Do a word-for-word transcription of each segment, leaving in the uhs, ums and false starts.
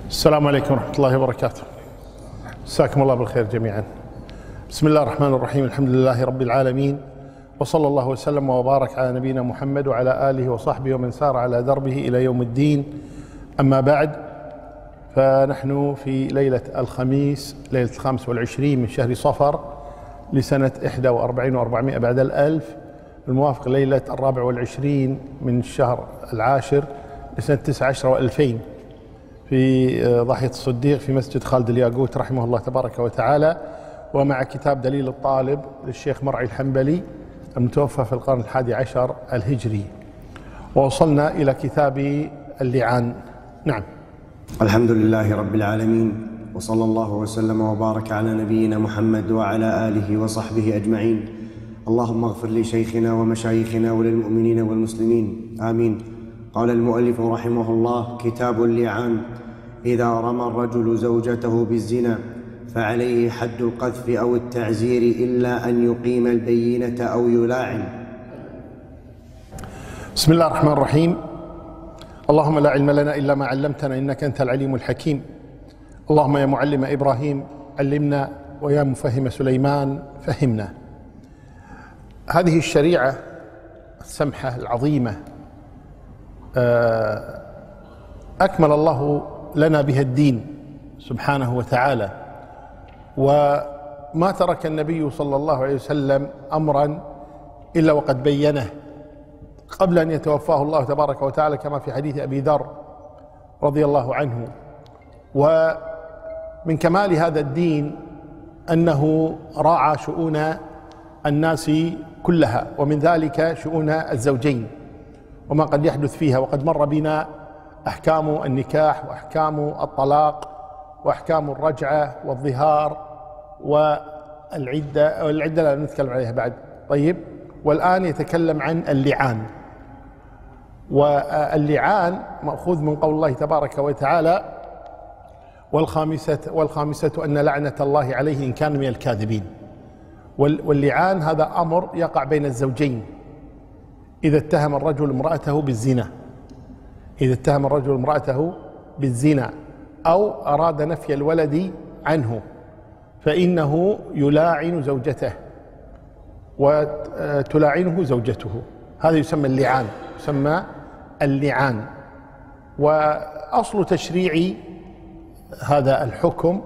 السلام عليكم ورحمة الله وبركاته. مساكم الله بالخير جميعا. بسم الله الرحمن الرحيم. الحمد لله رب العالمين، وصلى الله وسلم وبارك على نبينا محمد وعلى آله وصحبه ومن سار على دربه إلى يوم الدين. أما بعد، فنحن في ليلة الخميس، ليلة الخامس والعشرين من شهر صفر لسنة إحدى وأربعين وأربعمائة بعد الألف، الموافق ليلة الرابع والعشرين من الشهر العاشر لسنة تسعة عشر وألفين، في ضاحية الصديق في مسجد خالد الياقوت رحمه الله تبارك وتعالى، ومع كتاب دليل الطالب للشيخ مرعي الحنبلي المتوفى في القرن الحادي عشر الهجري. ووصلنا إلى كتاب اللعان. نعم. الحمد لله رب العالمين، وصلى الله وسلم وبارك على نبينا محمد وعلى آله وصحبه أجمعين. اللهم اغفر لشيخنا ومشايخنا وللمؤمنين والمسلمين، آمين. قال المؤلف رحمه الله: كتاب اللعان: إذا رمى الرجل زوجته بالزنا فعليه حد القذف أو التعزير إلا أن يقيم البينة أو يلاعن. بسم الله الرحمن الرحيم. اللهم لا علم لنا إلا ما علمتنا إنك أنت العليم الحكيم. اللهم يا معلم إبراهيم علمنا، ويا مفهم سليمان فهمنا. هذه الشريعة السمحة العظيمة أكمل الله لنا بها الدين سبحانه وتعالى، وما ترك النبي صلى الله عليه وسلم أمرا إلا وقد بينه قبل أن يتوفاه الله تبارك وتعالى، كما في حديث أبي ذر رضي الله عنه. ومن كمال هذا الدين أنه راعى شؤون الناس كلها، ومن ذلك شؤون الزوجين وما قد يحدث فيها. وقد مر بنا أحكام النكاح وأحكام الطلاق وأحكام الرجعة والظهار والعدة، والعدة لا نتكلم عليها بعد. طيب، والآن يتكلم عن اللعان. واللعان مأخوذ من قول الله تبارك وتعالى: والخامسة, والخامسة أن لعنة الله عليه إن كان من الكاذبين. واللعان هذا أمر يقع بين الزوجين إذا اتهم الرجل امرأته بالزنا، إذا اتهم الرجل امرأته بالزنا أو أراد نفي الولد عنه، فإنه يلاعن زوجته وتلاعنه زوجته. هذا يسمى اللعان، يسمى اللعان. وأصل تشريع هذا الحكم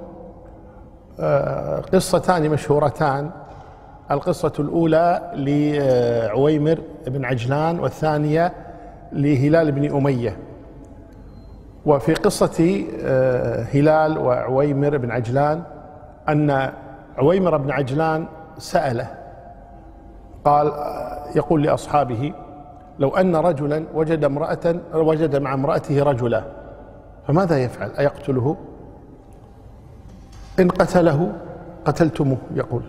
قصتان مشهورتان. القصة الأولى لعويمر بن عجلان، والثانية لهلال بن أمية. وفي قصة هلال وعويمر بن عجلان أن عويمر بن عجلان سأله، قال يقول لأصحابه: لو أن رجلا وجد امرأة وجد مع امرأته رجلا فماذا يفعل؟ أيقتله؟ إن قتله قتلتموه، يقول،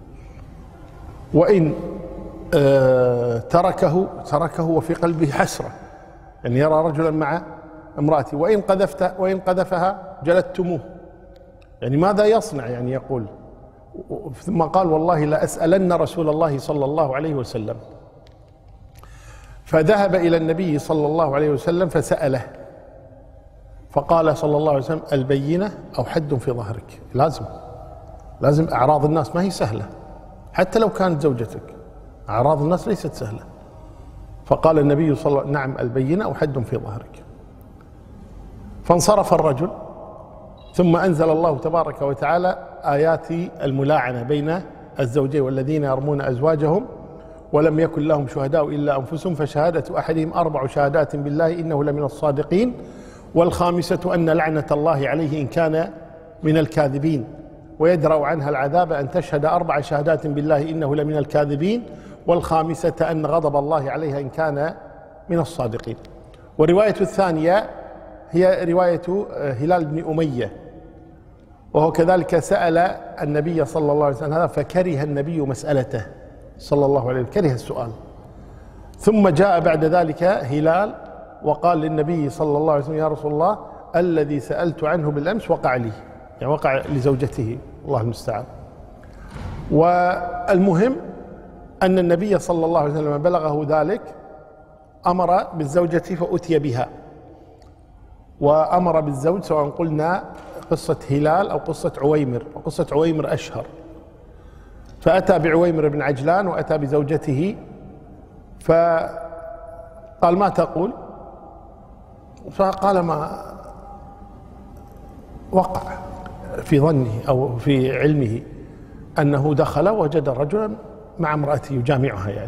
وإن آه تركه تركه وفي قلبه حسرة، يعني يرى رجلا مع امرأته، وإن قذفت وإن قذفها جلدتموه، يعني ماذا يصنع؟ يعني يقول. ثم قال: والله لأسألن رسول الله صلى الله عليه وسلم. فذهب إلى النبي صلى الله عليه وسلم فسأله، فقال صلى الله عليه وسلم: البينة أو حد في ظهرك. لازم لازم أعراض الناس ما هي سهلة، حتى لو كانت زوجتك، أعراض الناس ليست سهلة. فقال النبي صلى الله عليه وسلم: نعم، البينة أو حد في ظهرك. فانصرف الرجل، ثم أنزل الله تبارك وتعالى آيات الملاعنة بين الزوجين: والذين يرمون أزواجهم ولم يكن لهم شهداء إلا أنفسهم فشهادة أحدهم أربع شهادات بالله إنه لمن الصادقين، والخامسة أن لعنة الله عليه إن كان من الكاذبين، ويدرأ عنها العذاب أن تشهد أربع شهادات بالله إنه لمن الكاذبين، والخامسة أن غضب الله عليها إن كان من الصادقين. والرواية الثانية هي رواية هلال بن أمية، وهو كذلك سأل النبي صلى الله عليه وسلم هذا، فكره النبي مسألته صلى الله عليه وسلم، كره السؤال. ثم جاء بعد ذلك هلال وقال للنبي صلى الله عليه وسلم: يا رسول الله، الذي سألت عنه بالأمس وقع لي، يعني وقع لزوجته، الله المستعان. والمهم أن النبي صلى الله عليه وسلم بلغه ذلك، أمر بالزوجة فأتي بها، وأمر بالزوج، سواء قلنا قصة هلال أو قصة عويمر، وقصة عويمر أشهر. فأتى بعويمر بن عجلان وأتى بزوجته، فقال ما تقول؟ فقال ما وقع في ظنه أو في علمه أنه دخل وجد رجلا مع امرأته يجامعها يعني.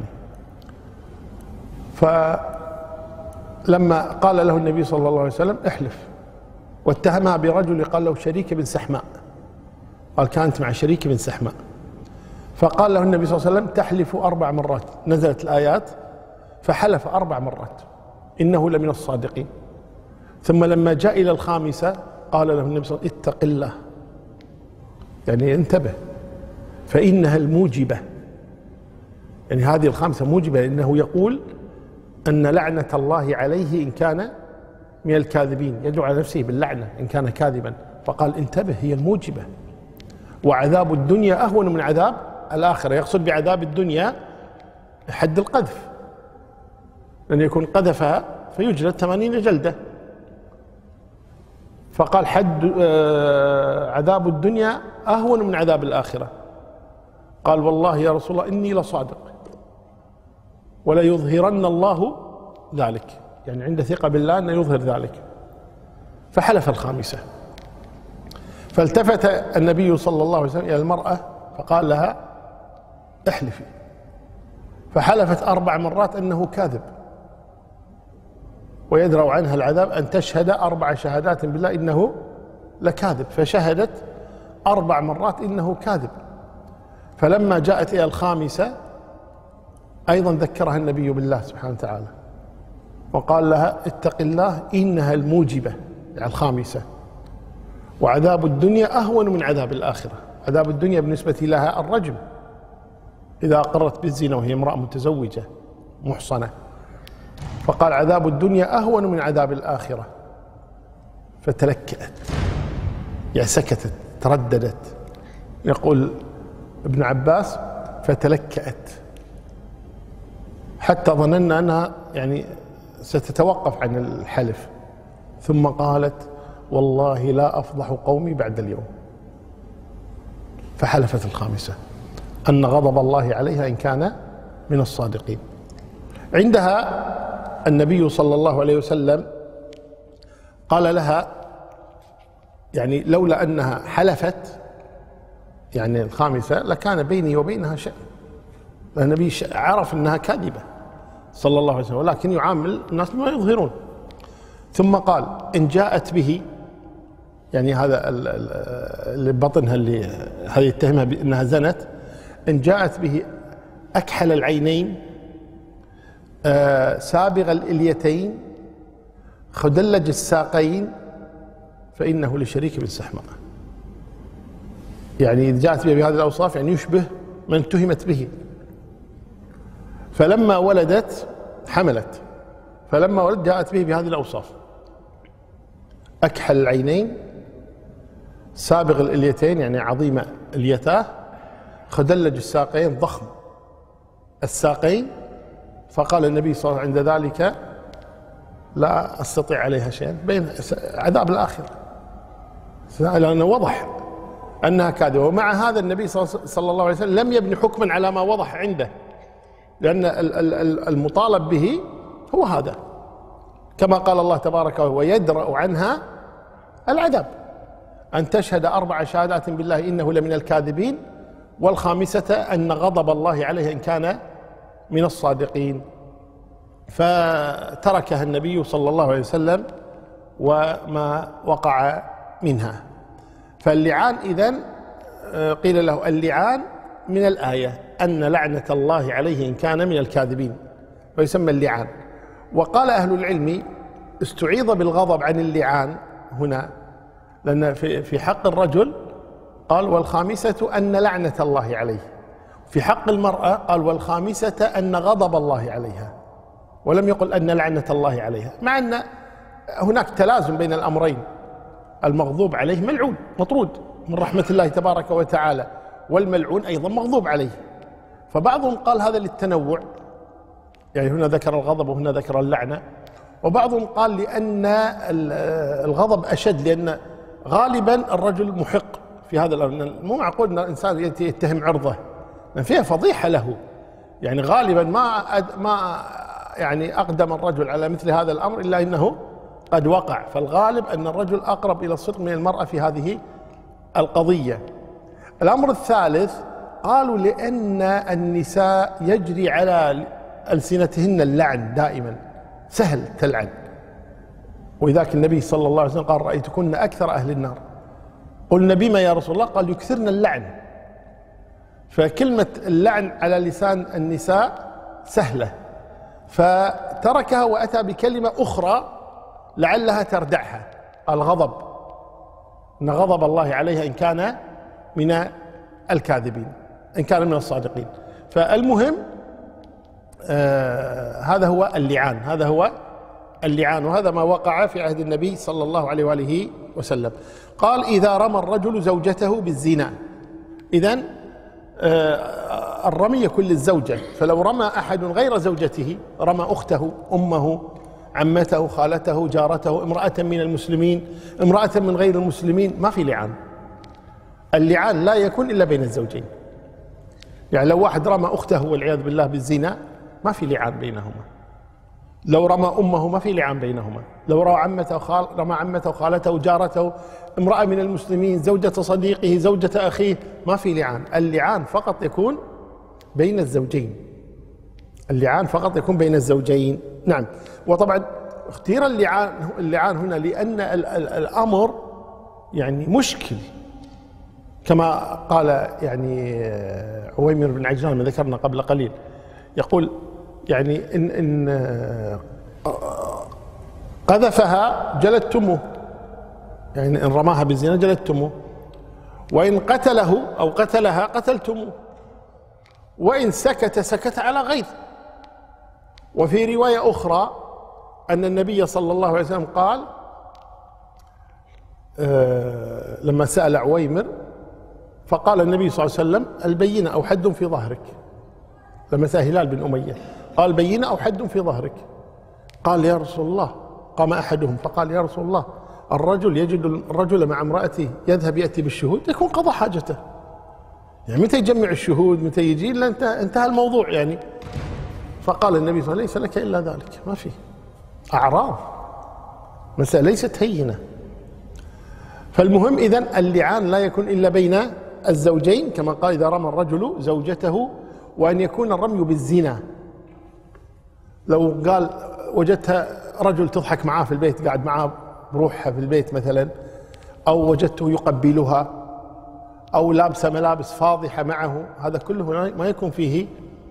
فلما قال له النبي صلى الله عليه وسلم احلف، واتهمها برجل قال له شريك بن سحماء، قال كانت مع شريك بن سحماء. فقال له النبي صلى الله عليه وسلم تحلف أربع مرات، نزلت الآيات فحلف أربع مرات إنه لمن الصادقين. ثم لما جاء إلى الخامسة قال له النبي صلى الله عليه وسلم اتق الله، يعني انتبه، فإنها الموجبة، يعني هذه الخامسة موجبة، لأنه يقول أن لعنة الله عليه إن كان من الكاذبين، يدعو على نفسه باللعنة إن كان كاذبا، فقال انتبه هي الموجبة. وعذاب الدنيا أهون من عذاب الآخرة، يقصد بعذاب الدنيا حد القذف، لأن يكون قذفها فيجلد ثمانين جلدة. فقال حد عذاب الدنيا أهون من عذاب الآخرة. قال والله يا رسول الله إني لصادق ولا يظهرن الله ذلك، يعني عنده ثقة بالله أن يظهر ذلك. فحلف الخامسة. فالتفت النبي صلى الله عليه وسلم إلى المرأة فقال لها احلفي، فحلفت أربع مرات أنه كاذب ويدرأ عنها العذاب أن تشهد أربع شهادات بالله إنه لكاذب، فشهدت أربع مرات إنه كاذب. فلما جاءت إلى الخامسة أيضا ذكرها النبي بالله سبحانه وتعالى وقال لها اتق الله إنها الموجبة، يعني الخامسة، وعذاب الدنيا أهون من عذاب الآخرة. عذاب الدنيا بالنسبة لها الرجم إذا أقرت بالزنا وهي امرأة متزوجة محصنة، فقال عذاب الدنيا أهون من عذاب الآخرة. فتلكأت، يعني سكتت، ترددت. يقول ابن عباس فتلكأت حتى ظننا أنها يعني ستتوقف عن الحلف، ثم قالت والله لا أفضح قومي بعد اليوم. فحلفت الخامسة أن غضب الله عليها إن كان من الصادقين. عندها النبي صلى الله عليه وسلم قال لها يعني لولا أنها حلفت يعني الخامسة لكان بيني وبينها شيء، النبي عرف أنها كاذبة صلى الله عليه وسلم، ولكن يعامل الناس بما يظهرون. ثم قال إن جاءت به، يعني هذا اللي بطنها اللي هذه يتهمها بأنها زنت، إن جاءت به أكحل العينين آه سابغ الإليتين خدلج الساقين فإنه لشريك بن سحماء. يعني إذا جاءت به بهذه الأوصاف يعني يشبه من اتهمت به. فلما ولدت حملت، فلما ولدت جاءت به بهذه الأوصاف: أكحل العينين، سابغ الإليتين يعني عظيم اليتاه، خدلج الساقين ضخم الساقين. فقال النبي صلى الله عليه وسلم عند ذلك: لا أستطيع عليها شيئا، بين عذاب الآخرة، لأنه وضح أنها كاذبة. ومع هذا النبي صلى الله عليه وسلم لم يبني حكما على ما وضح عنده، لأن المطالب به هو هذا، كما قال الله تبارك ويدرأ عنها العذاب أن تشهد أربع شهادات بالله إنه لمن الكاذبين، والخامسة أن غضب الله عليه إن كان من الصادقين. فتركها النبي صلى الله عليه وسلم وما وقع منها. فاللعان إذن قيل له اللعان من الآية أن لعنة الله عليه إن كان من الكاذبين، ويسمى اللعان. وقال أهل العلم استعيض بالغضب عن اللعان هنا، لأن في حق الرجل قال والخامسة أن لعنة الله عليه، في حق المرأة قال والخامسة أن غضب الله عليها، ولم يقل أن لعنة الله عليها، مع أن هناك تلازم بين الأمرين. المغضوب عليه ملعون مطرود من رحمة الله تبارك وتعالى، والملعون أيضا مغضوب عليه. فبعضهم قال هذا للتنوع، يعني هنا ذكر الغضب وهنا ذكر اللعنة، وبعضهم قال لأن الغضب أشد، لأن غالبا الرجل محق في هذا الأمر. مو معقول أن الإنسان يتهم عرضه، فيها فضيحة له. يعني غالبا ما ما يعني أقدم الرجل على مثل هذا الأمر إلا إنه قد وقع، فالغالب أن الرجل أقرب إلى الصدق من المرأة في هذه القضية. الأمر الثالث قالوا لأن النساء يجري على ألسنتهن اللعن دائما، سهل تلعن، ولذلك النبي صلى الله عليه وسلم قال رأيتكن أكثر أهل النار. قلنا بما يا رسول الله؟ قال يكثرن اللعن. فكلمة اللعن على لسان النساء سهلة، فتركها وأتى بكلمة أخرى لعلها تردعها، الغضب، إن غضب الله عليها إن كان من الكاذبين، إن كان من الصادقين. فالمهم آه هذا هو اللعان، هذا هو اللعان، وهذا ما وقع في عهد النبي صلى الله عليه وآله وسلم. قال إذا رمى الرجل زوجته بالزنا. إذن آه الرمي يكون للزوجة، فلو رمى أحد غير زوجته، رمى أخته، أمه، عمته، خالته، جارته، امرأة من المسلمين، امرأة من غير المسلمين، ما في لعان. اللعان لا يكون إلا بين الزوجين. يعني لو واحد رمى أخته والعياذ بالله بالزنا ما في لعان بينهما، لو رمى أمه ما في لعان بينهما، لو رمى عمته وخال رمى عمته وخالته وجارته، امرأة من المسلمين، زوجة صديقه، زوجة أخيه، ما في لعان. اللعان فقط يكون بين الزوجين، اللعان فقط يكون بين الزوجين. نعم. وطبعا اختير اللعان اللعان هنا لأن ال ال الأمر يعني مشكل، كما قال يعني عويمر بن عجلان، ما ذكرنا قبل قليل، يقول يعني إن, إن قذفها جلدتموه، يعني إن رماها بالزنا جلدتموه، وإن قتله أو قتلها قتلتموه، وإن سكت سكت على غير. وفي رواية أخرى أن النبي صلى الله عليه وسلم قال آه لما سأل عويمر، فقال النبي صلى الله عليه وسلم البينة أو حد في ظهرك. لما سأل هلال بن أمية قال بينة أو حد في ظهرك. قال يا رسول الله، قام أحدهم فقال يا رسول الله الرجل يجد الرجل مع امرأته يذهب يأتي بالشهود، يكون قضى حاجته، يعني متى يجمع الشهود، متى يجي، إلا انتهى الموضوع يعني. فقال النبي صلى الله عليه وسلم ليس لك إلا ذلك، ما في أعراض، مسألة ليست هينة. فالمهم إذن اللعان لا يكون إلا بين الزوجين، كما قال إذا رمى الرجل زوجته، وأن يكون الرمي بالزنا. لو قال وجدتها رجل تضحك معاه في البيت، قاعد معاه بروحها في البيت مثلا، أو وجدته يقبلها، أو لابسة ملابس فاضحة معه، هذا كله ما يكون فيه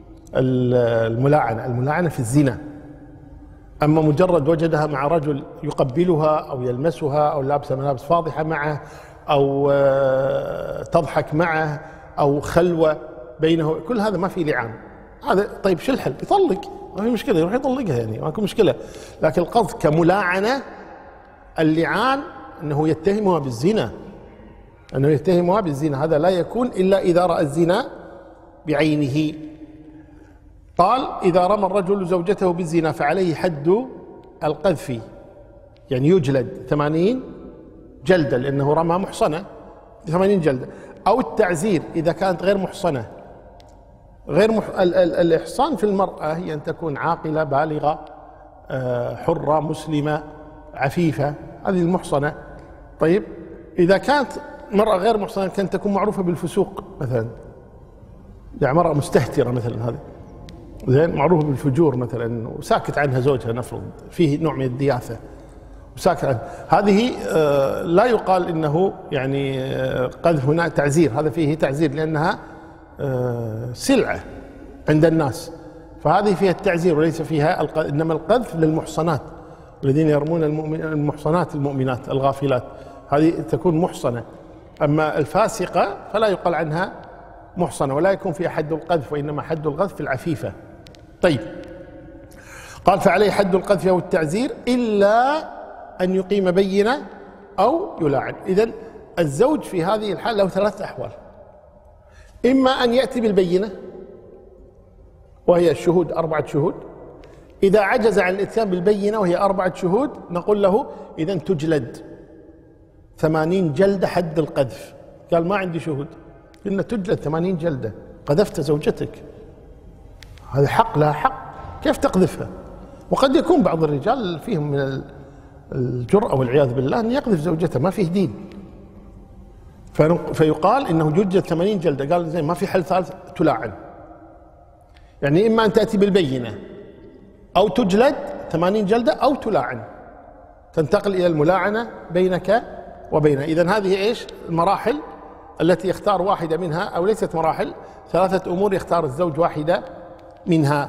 الملاعنة. الملاعنة في الزنا. أما مجرد وجدها مع رجل يقبلها أو يلمسها أو لابسة ملابس فاضحة معه أو تضحك معه أو خلوة بينه، كل هذا ما في لعان. هذا طيب شو الحل؟ يطلق، ما في مشكلة، يروح يطلقها، يعني ما في مشكلة. لكن القصد كملاعنة، اللعان أنه يتهمها بالزنا، أنه يتهمها بالزنا، هذا لا يكون إلا إذا رأى الزنا بعينه. قال إذا رمى الرجل زوجته بالزنا فعليه حد القذف، يعني يجلد ثمانين جلدة لأنه رمى محصنة، ثمانين جلدة، أو التعزير إذا كانت غير محصنة. غير مح... ال... ال... الإحصان في المرأة هي أن تكون عاقلة بالغة حرة مسلمة عفيفة، هذه المحصنة. طيب إذا كانت مرأة غير محصنة كانت تكون معروفة بالفسوق مثلا، يعني مرأة مستهترة مثلا، هذه زين معروفة بالفجور مثلا، وساكت عنها زوجها، نفرض فيه نوع من الدياثة وساكت عنها، هذه لا يقال إنه يعني قذف، هنا تعزير، هذا فيه تعزير لأنها سلعة عند الناس، فهذه فيها التعزير وليس فيها القذف. إنما القذف للمحصنات الذين يرمون المحصنات المؤمنات الغافلات، هذه تكون محصنة. أما الفاسقة فلا يقال عنها محصنة، ولا يكون فيها حد القذف، وإنما حد القذف العفيفة. طيب قال فعليه حد القذف أو التعزير إلا أن يقيم بينة أو يلاعن. إذن الزوج في هذه الحالة له ثلاثة أحوال: إما أن يأتي بالبينة وهي الشهود، أربعة شهود، إذا عجز عن الإتيان بالبينة وهي أربعة شهود نقول له إذن تجلد ثمانين جلدة حد القذف. قال ما عندي شهود، قلنا تجلد ثمانين جلدة، قذفت زوجتك، هذا حق، لها حق، كيف تقذفها؟ وقد يكون بعض الرجال فيهم من الجرأة والعياذ بالله أن يقذف زوجته، ما فيه دين، فيقال إنه يجلد ثمانين جلدة. قال زين ما في حل ثالث، تلاعن. يعني إما أن تأتي بالبينة أو تجلد ثمانين جلدة أو تلاعن، تنتقل إلى الملاعنة بينك وبينه. إذن هذه إيش المراحل التي يختار واحدة منها، أو ليست مراحل، ثلاثة أمور يختار الزوج واحدة منها.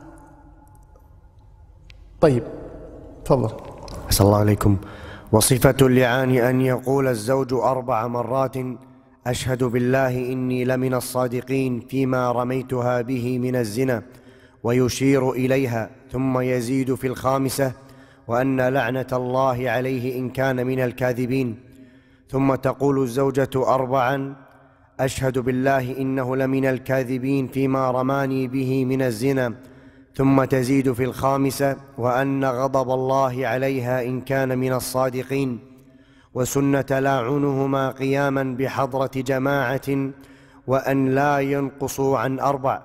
طيب تفضل. أحسن الله عليكم. وصفة اللعان أن يقول الزوج أربع مرات أشهد بالله إني لمن الصادقين فيما رميتها به من الزنا، ويشير إليها، ثم يزيد في الخامسة وأن لعنة الله عليه إن كان من الكاذبين، ثم تقول الزوجة أربعا أشهد بالله إنه لمن الكاذبين فيما رماني به من الزنا، ثم تزيد في الخامسة وأن غضب الله عليها إن كان من الصادقين، وسنة لاعنهما قياما بحضرة جماعة، وأن لا ينقصوا عن أربع،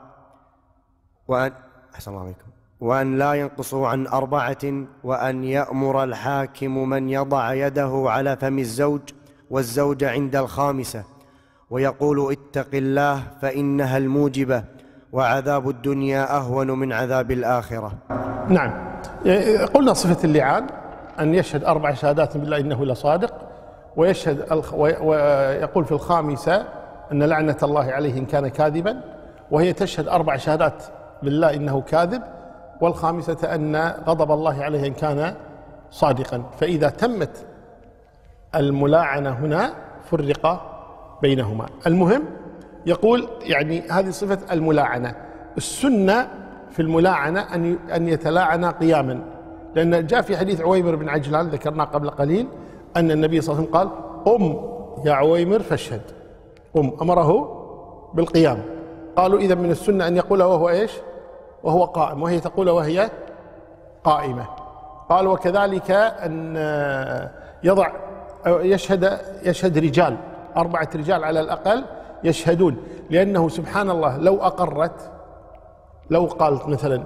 وأن أحسن الله عليكم وأن لا ينقصوا عن أربعة، وأن يأمر الحاكم من يضع يده على فم الزوج والزوج عند الخامسة ويقول اتق الله فإنها الموجبة، وعذاب الدنيا أهون من عذاب الآخرة. نعم، قلنا صفة اللعان أن يشهد أربع شهادات بالله إنه لصادق، ويشهد ويقول في الخامسة أن لعنة الله عليه إن كان كاذبا، وهي تشهد أربع شهادات بالله إنه كاذب، والخامسة أن غضب الله عليه إن كان صادقا. فإذا تمت الملاعنة هنا فرق بينهما. المهم يقول يعني هذه صفة الملاعنة. السنة في الملاعنة أن أن يتلاعنا قياما، لأن جاء في حديث عويمر بن عجلان ذكرناه قبل قليل أن النبي صلى الله عليه وسلم قال قم يا عويمر فاشهد، قم، أمره بالقيام. قالوا إذا من السنة أن يقول وهو إيش؟ وهو قائم، وهي تقول وهي قائمة. قال وكذلك أن يضع يشهد يشهد رجال، أربعة رجال على الأقل يشهدون، لأنه سبحان الله لو أقرت، لو قالت مثلا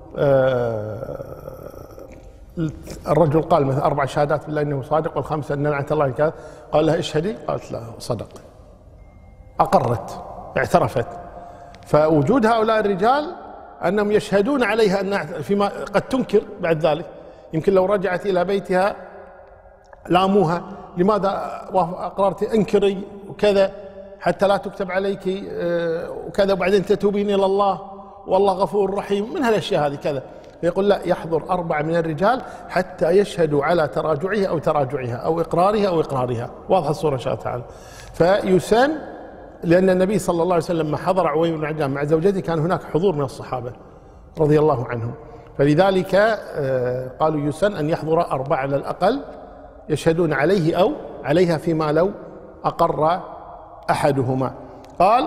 الرجل قال مثلا أربع شهادات بالله إنه صادق والخامسة أن لعنة الله كذا، قال لها اشهدي، قالت لا صدق، أقرت، اعترفت. فوجود هؤلاء الرجال أنهم يشهدون عليها أن فيما قد تنكر بعد ذلك، يمكن لو رجعت إلى بيتها لاموها لماذا أقررت، انكري وكذا حتى لا تكتب عليك وكذا، وبعدين تتوبين إلى الله والله غفور رحيم، من هالأشياء هذه كذا. فيقول لا، يحضر أربعة من الرجال حتى يشهدوا على تراجعها أو تراجعها أو إقرارها أو إقرارها. واضحة الصورة إن شاء الله تعالى. فيسن، لأن النبي صلى الله عليه وسلم لما حضر عويمر بن عجلان مع زوجته كان هناك حضور من الصحابة رضي الله عنهم، فلذلك قالوا يسن أن يحضر أربعة على الأقل يشهدون عليه أو عليها فيما لو أقر أحدهما. قال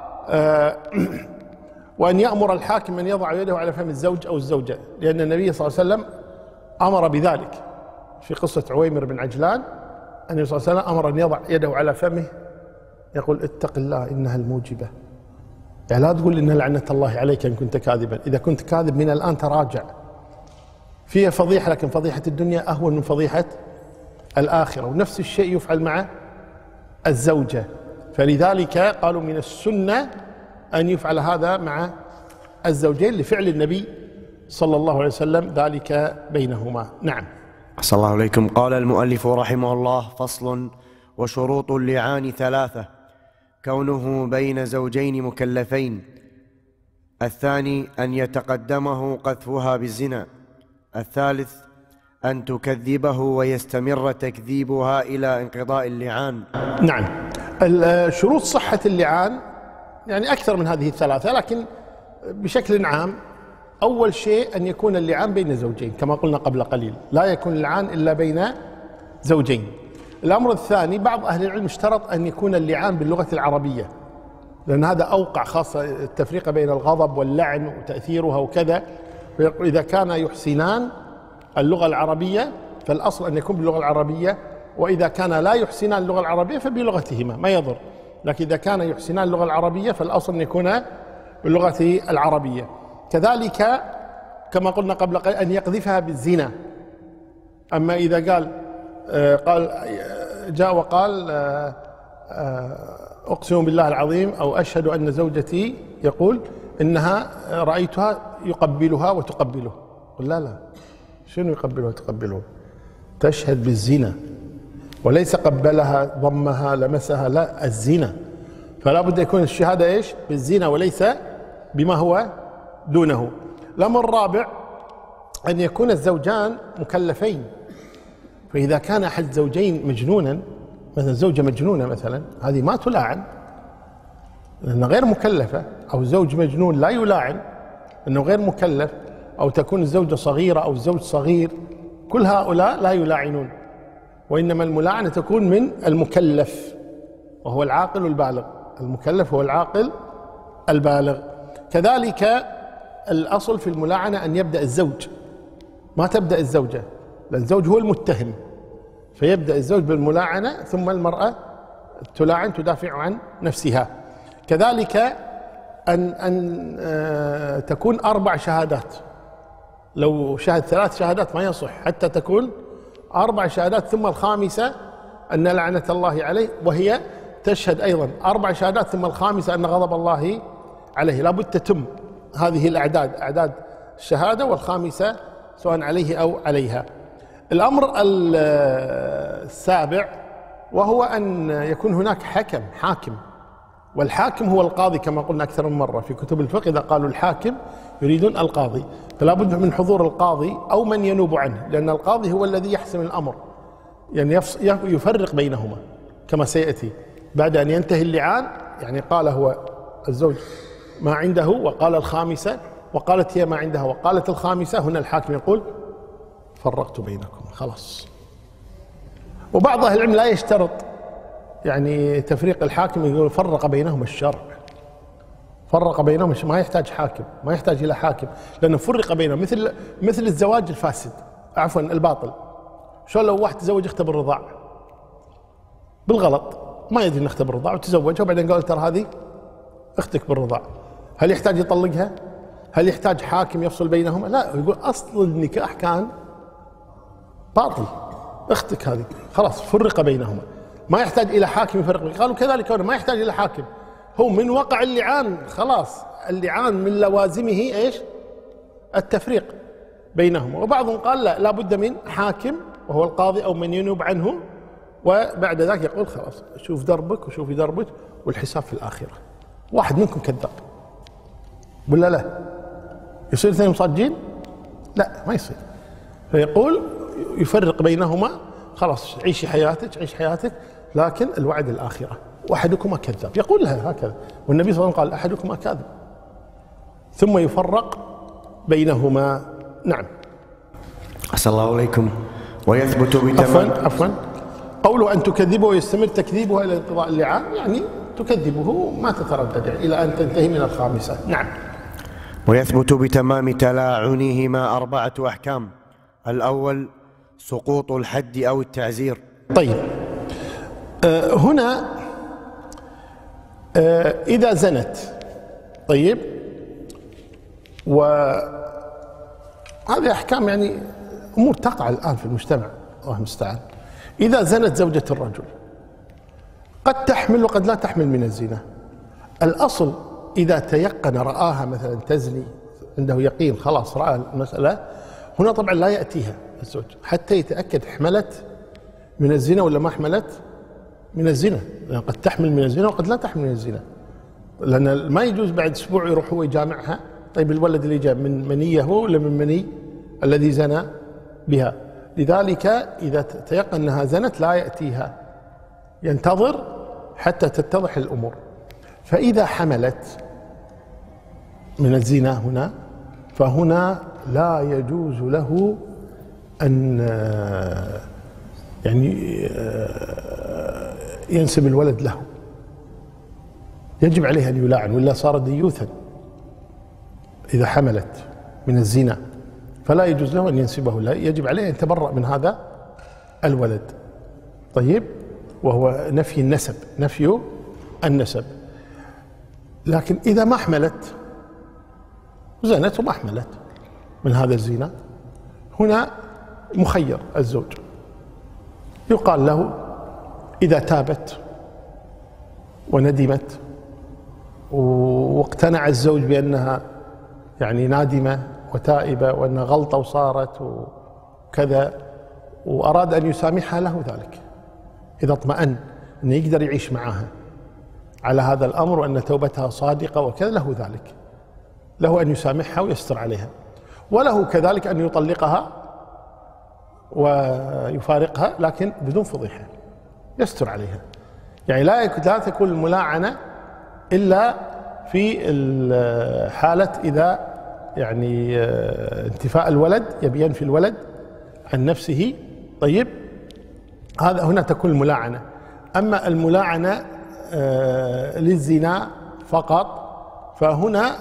وأن يأمر الحاكم أن يضع يده على فم الزوج أو الزوجة، لأن النبي صلى الله عليه وسلم أمر بذلك في قصة عويمر بن عجلان. النبي صلى الله عليه وسلم أمر أن يضع يده على فمه، يقول اتق الله إنها الموجبة، يعني لا تقول إن لعنة الله عليك إن كنت كاذبا، إذا كنت كاذب من الآن تراجع. فيها فضيحة، لكن فضيحة الدنيا أهون من فضيحة الآخرة، ونفس الشيء يفعل مع الزوجة. فلذلك قالوا من السنة أن يفعل هذا مع الزوجين لفعل النبي صلى الله عليه وسلم ذلك بينهما. نعم. أحسن الله عليكم. قال المؤلف رحمه الله: فصل. وشروط اللعان ثلاثة: كونه بين زوجين مكلفين، الثاني أن يتقدمه قذفها بالزنا، الثالث أن تكذبه ويستمر تكذيبها إلى انقضاء اللعان. نعم، شروط صحة اللعان يعني أكثر من هذه الثلاثة، لكن بشكل عام أول شيء أن يكون اللعان بين زوجين كما قلنا قبل قليل، لا يكون اللعان إلا بين زوجين. الأمر الثاني، بعض أهل العلم اشترط أن يكون اللعان باللغة العربية، لأن هذا أوقع، خاصة التفريق بين الغضب واللعن وتأثيرها وكذا، فيقول إذا كان يحسنان اللغة العربية فالأصل أن يكون باللغة العربية، وإذا كان لا يحسنان اللغة العربية فبلغتهما ما يضر، لكن إذا كان يحسنان اللغة العربية فالأصل أن يكون باللغة العربية. كذلك كما قلنا قبل قليل أن يقذفها بالزنا. أما إذا قال قال جاء وقال أقسم بالله العظيم أو أشهد أن زوجتي يقول إنها رأيتها يقبلها وتقبله، قل لا لا، شنو يقبلها وتقبله؟ تشهد بالزنا، وليس قبلها ضمها لمسها، لا، الزنا. فلا بد يكون الشهادة إيش؟ بالزنا وليس بما هو دونه. الأمر الرابع أن يكون الزوجان مكلفين. فإذا كان أحد الزوجين مجنونا، مثلا زوجة مجنونة مثلا، هذه ما تلاعن لأنها غير مكلفة، أو زوج مجنون لا يلاعن لأنه غير مكلف، أو تكون الزوجة صغيرة أو الزوج صغير، كل هؤلاء لا يلاعنون، وإنما الملاعنة تكون من المكلف وهو العاقل البالغ. المكلف هو العاقل البالغ. كذلك الأصل في الملاعنة أن يبدأ الزوج، ما تبدأ الزوجة، لأن الزوج هو المتهم، فيبدأ الزوج بالملاعنة ثم المرأة تلاعن تدافع عن نفسها. كذلك أن أن تكون أربع شهادات، لو شهد ثلاث شهادات ما يصح، حتى تكون أربع شهادات، ثم الخامسة أن لعنة الله عليه، وهي تشهد أيضا أربع شهادات، ثم الخامسة أن غضب الله عليه. لابد تتم هذه الأعداد، أعداد الشهادة، والخامسة سواء عليه أو عليها. الأمر السابع وهو أن يكون هناك حكم حاكم، والحاكم هو القاضي كما قلنا أكثر من مرة في كتب الفقه. إذا قالوا الحاكم يريدون القاضي، فلا بد من حضور القاضي أو من ينوب عنه، لأن القاضي هو الذي يحسم الأمر، يعني يفرق بينهما كما سيأتي بعد أن ينتهي اللعان. يعني قال هو الزوج ما عنده وقال الخامسة، وقالت هي ما عندها وقالت الخامسة، هنا الحاكم يقول فرقت بينكم خلاص. وبعض أهل العلم لا يشترط يعني تفريق الحاكم، يقول فرق بينهم الشرع، فرق بينهم، ما يحتاج حاكم، ما يحتاج إلى حاكم، لأنه فرق بينهم. مثل مثل الزواج الفاسد، عفوا الباطل. شلون لو واحد تزوج اخته بالرضاع بالغلط، ما يدري ان اخته بالرضاع وتزوجها، وبعدين قال ترى هذه اختك بالرضاع، هل يحتاج يطلقها؟ هل يحتاج حاكم يفصل بينهما؟ لا، يقول اصل النكاح كان باطل، اختك هذه خلاص فرق بينهما، ما يحتاج الى حاكم يفرق بينهما. قالوا كذلك هنا ما يحتاج الى حاكم، هو من وقع اللعان خلاص، اللعان من لوازمه ايش؟ التفريق بينهما. وبعضهم قال لا، لا بد من حاكم وهو القاضي او من ينوب عنه، وبعد ذلك يقول خلاص شوف دربك وشوفي دربك والحساب في الآخرة. واحد منكم كذاب ولا لا؟ يصير اثنين مصادقين؟ لا، ما يصير. فيقول يفرق بينهما، خلاص عيشي حياتك عيش حياتك، لكن الوعد الآخرة، واحدكما كذاب، يقول لها هكذا، والنبي صلى الله عليه وسلم قال أحدكما كاذب، ثم يفرق بينهما. نعم. أحسن الله عليكم. ويثبت بتمام عفوا عفوا قوله أن تكذبه ويستمر تكذيبها إلى انقضاء اللعان، يعني تكذبه ما تتردد إلى أن تنتهي من الخامسة. نعم. ويثبت بتمام تلاعنهما أربعة أحكام. الأول سقوط الحد أو التعزير. طيب، آه هنا آه إذا زنت، طيب، وهذه أحكام يعني أمور تقع الآن في المجتمع، الله المستعان. إذا زنت زوجة الرجل قد تحمل وقد لا تحمل من الزنا. الأصل إذا تيقن رآها مثلا تزني، عنده يقين خلاص رأى المسألة، هنا طبعا لا يأتيها الزوج حتى يتأكد حملت من الزنا ولا ما حملت من الزنا، يعني قد تحمل من الزنا وقد لا تحمل من الزنا، لأن ما يجوز بعد أسبوع يروح هو يجامعها. طيب الولد اللي جاء من منيه هو ولا من مني الذي زنى بها؟ لذلك إذا تيقن أنها زنت لا يأتيها، ينتظر حتى تتضح الأمور. فإذا حملت من الزنا هنا، فهنا لا يجوز له أن يعني ينسب الولد له، يجب عليه أن يلاعن، ولا صار ديوثا إذا حملت. من الزنا، فلا يجوز له أن ينسبه له، يجب عليه أن يتبرأ من هذا الولد. طيب، وهو نفي النسب، نفي النسب. لكن إذا ما حملت، زنت وما حملت من هذا الزنا، هنا مخير الزوج، يقال له إذا تابت وندمت واقتنع الزوج بأنها يعني نادمة وتائبة وأنها غلطة وصارت وكذا، وأراد أن يسامحها، له ذلك إذا اطمأن أنه يقدر يعيش معها على هذا الأمر وأن توبتها صادقة وكذا، له ذلك، له أن يسامحها ويستر عليها، وله كذلك أن يطلقها ويفارقها لكن بدون فضيحة، يستر عليها. يعني لا لا تكون الملاعنة إلا في حالة إذا يعني انتفاء الولد، يبي ينفي الولد عن نفسه. طيب، هذا هنا تكون الملاعنة. أما الملاعنة للزنا فقط فهنا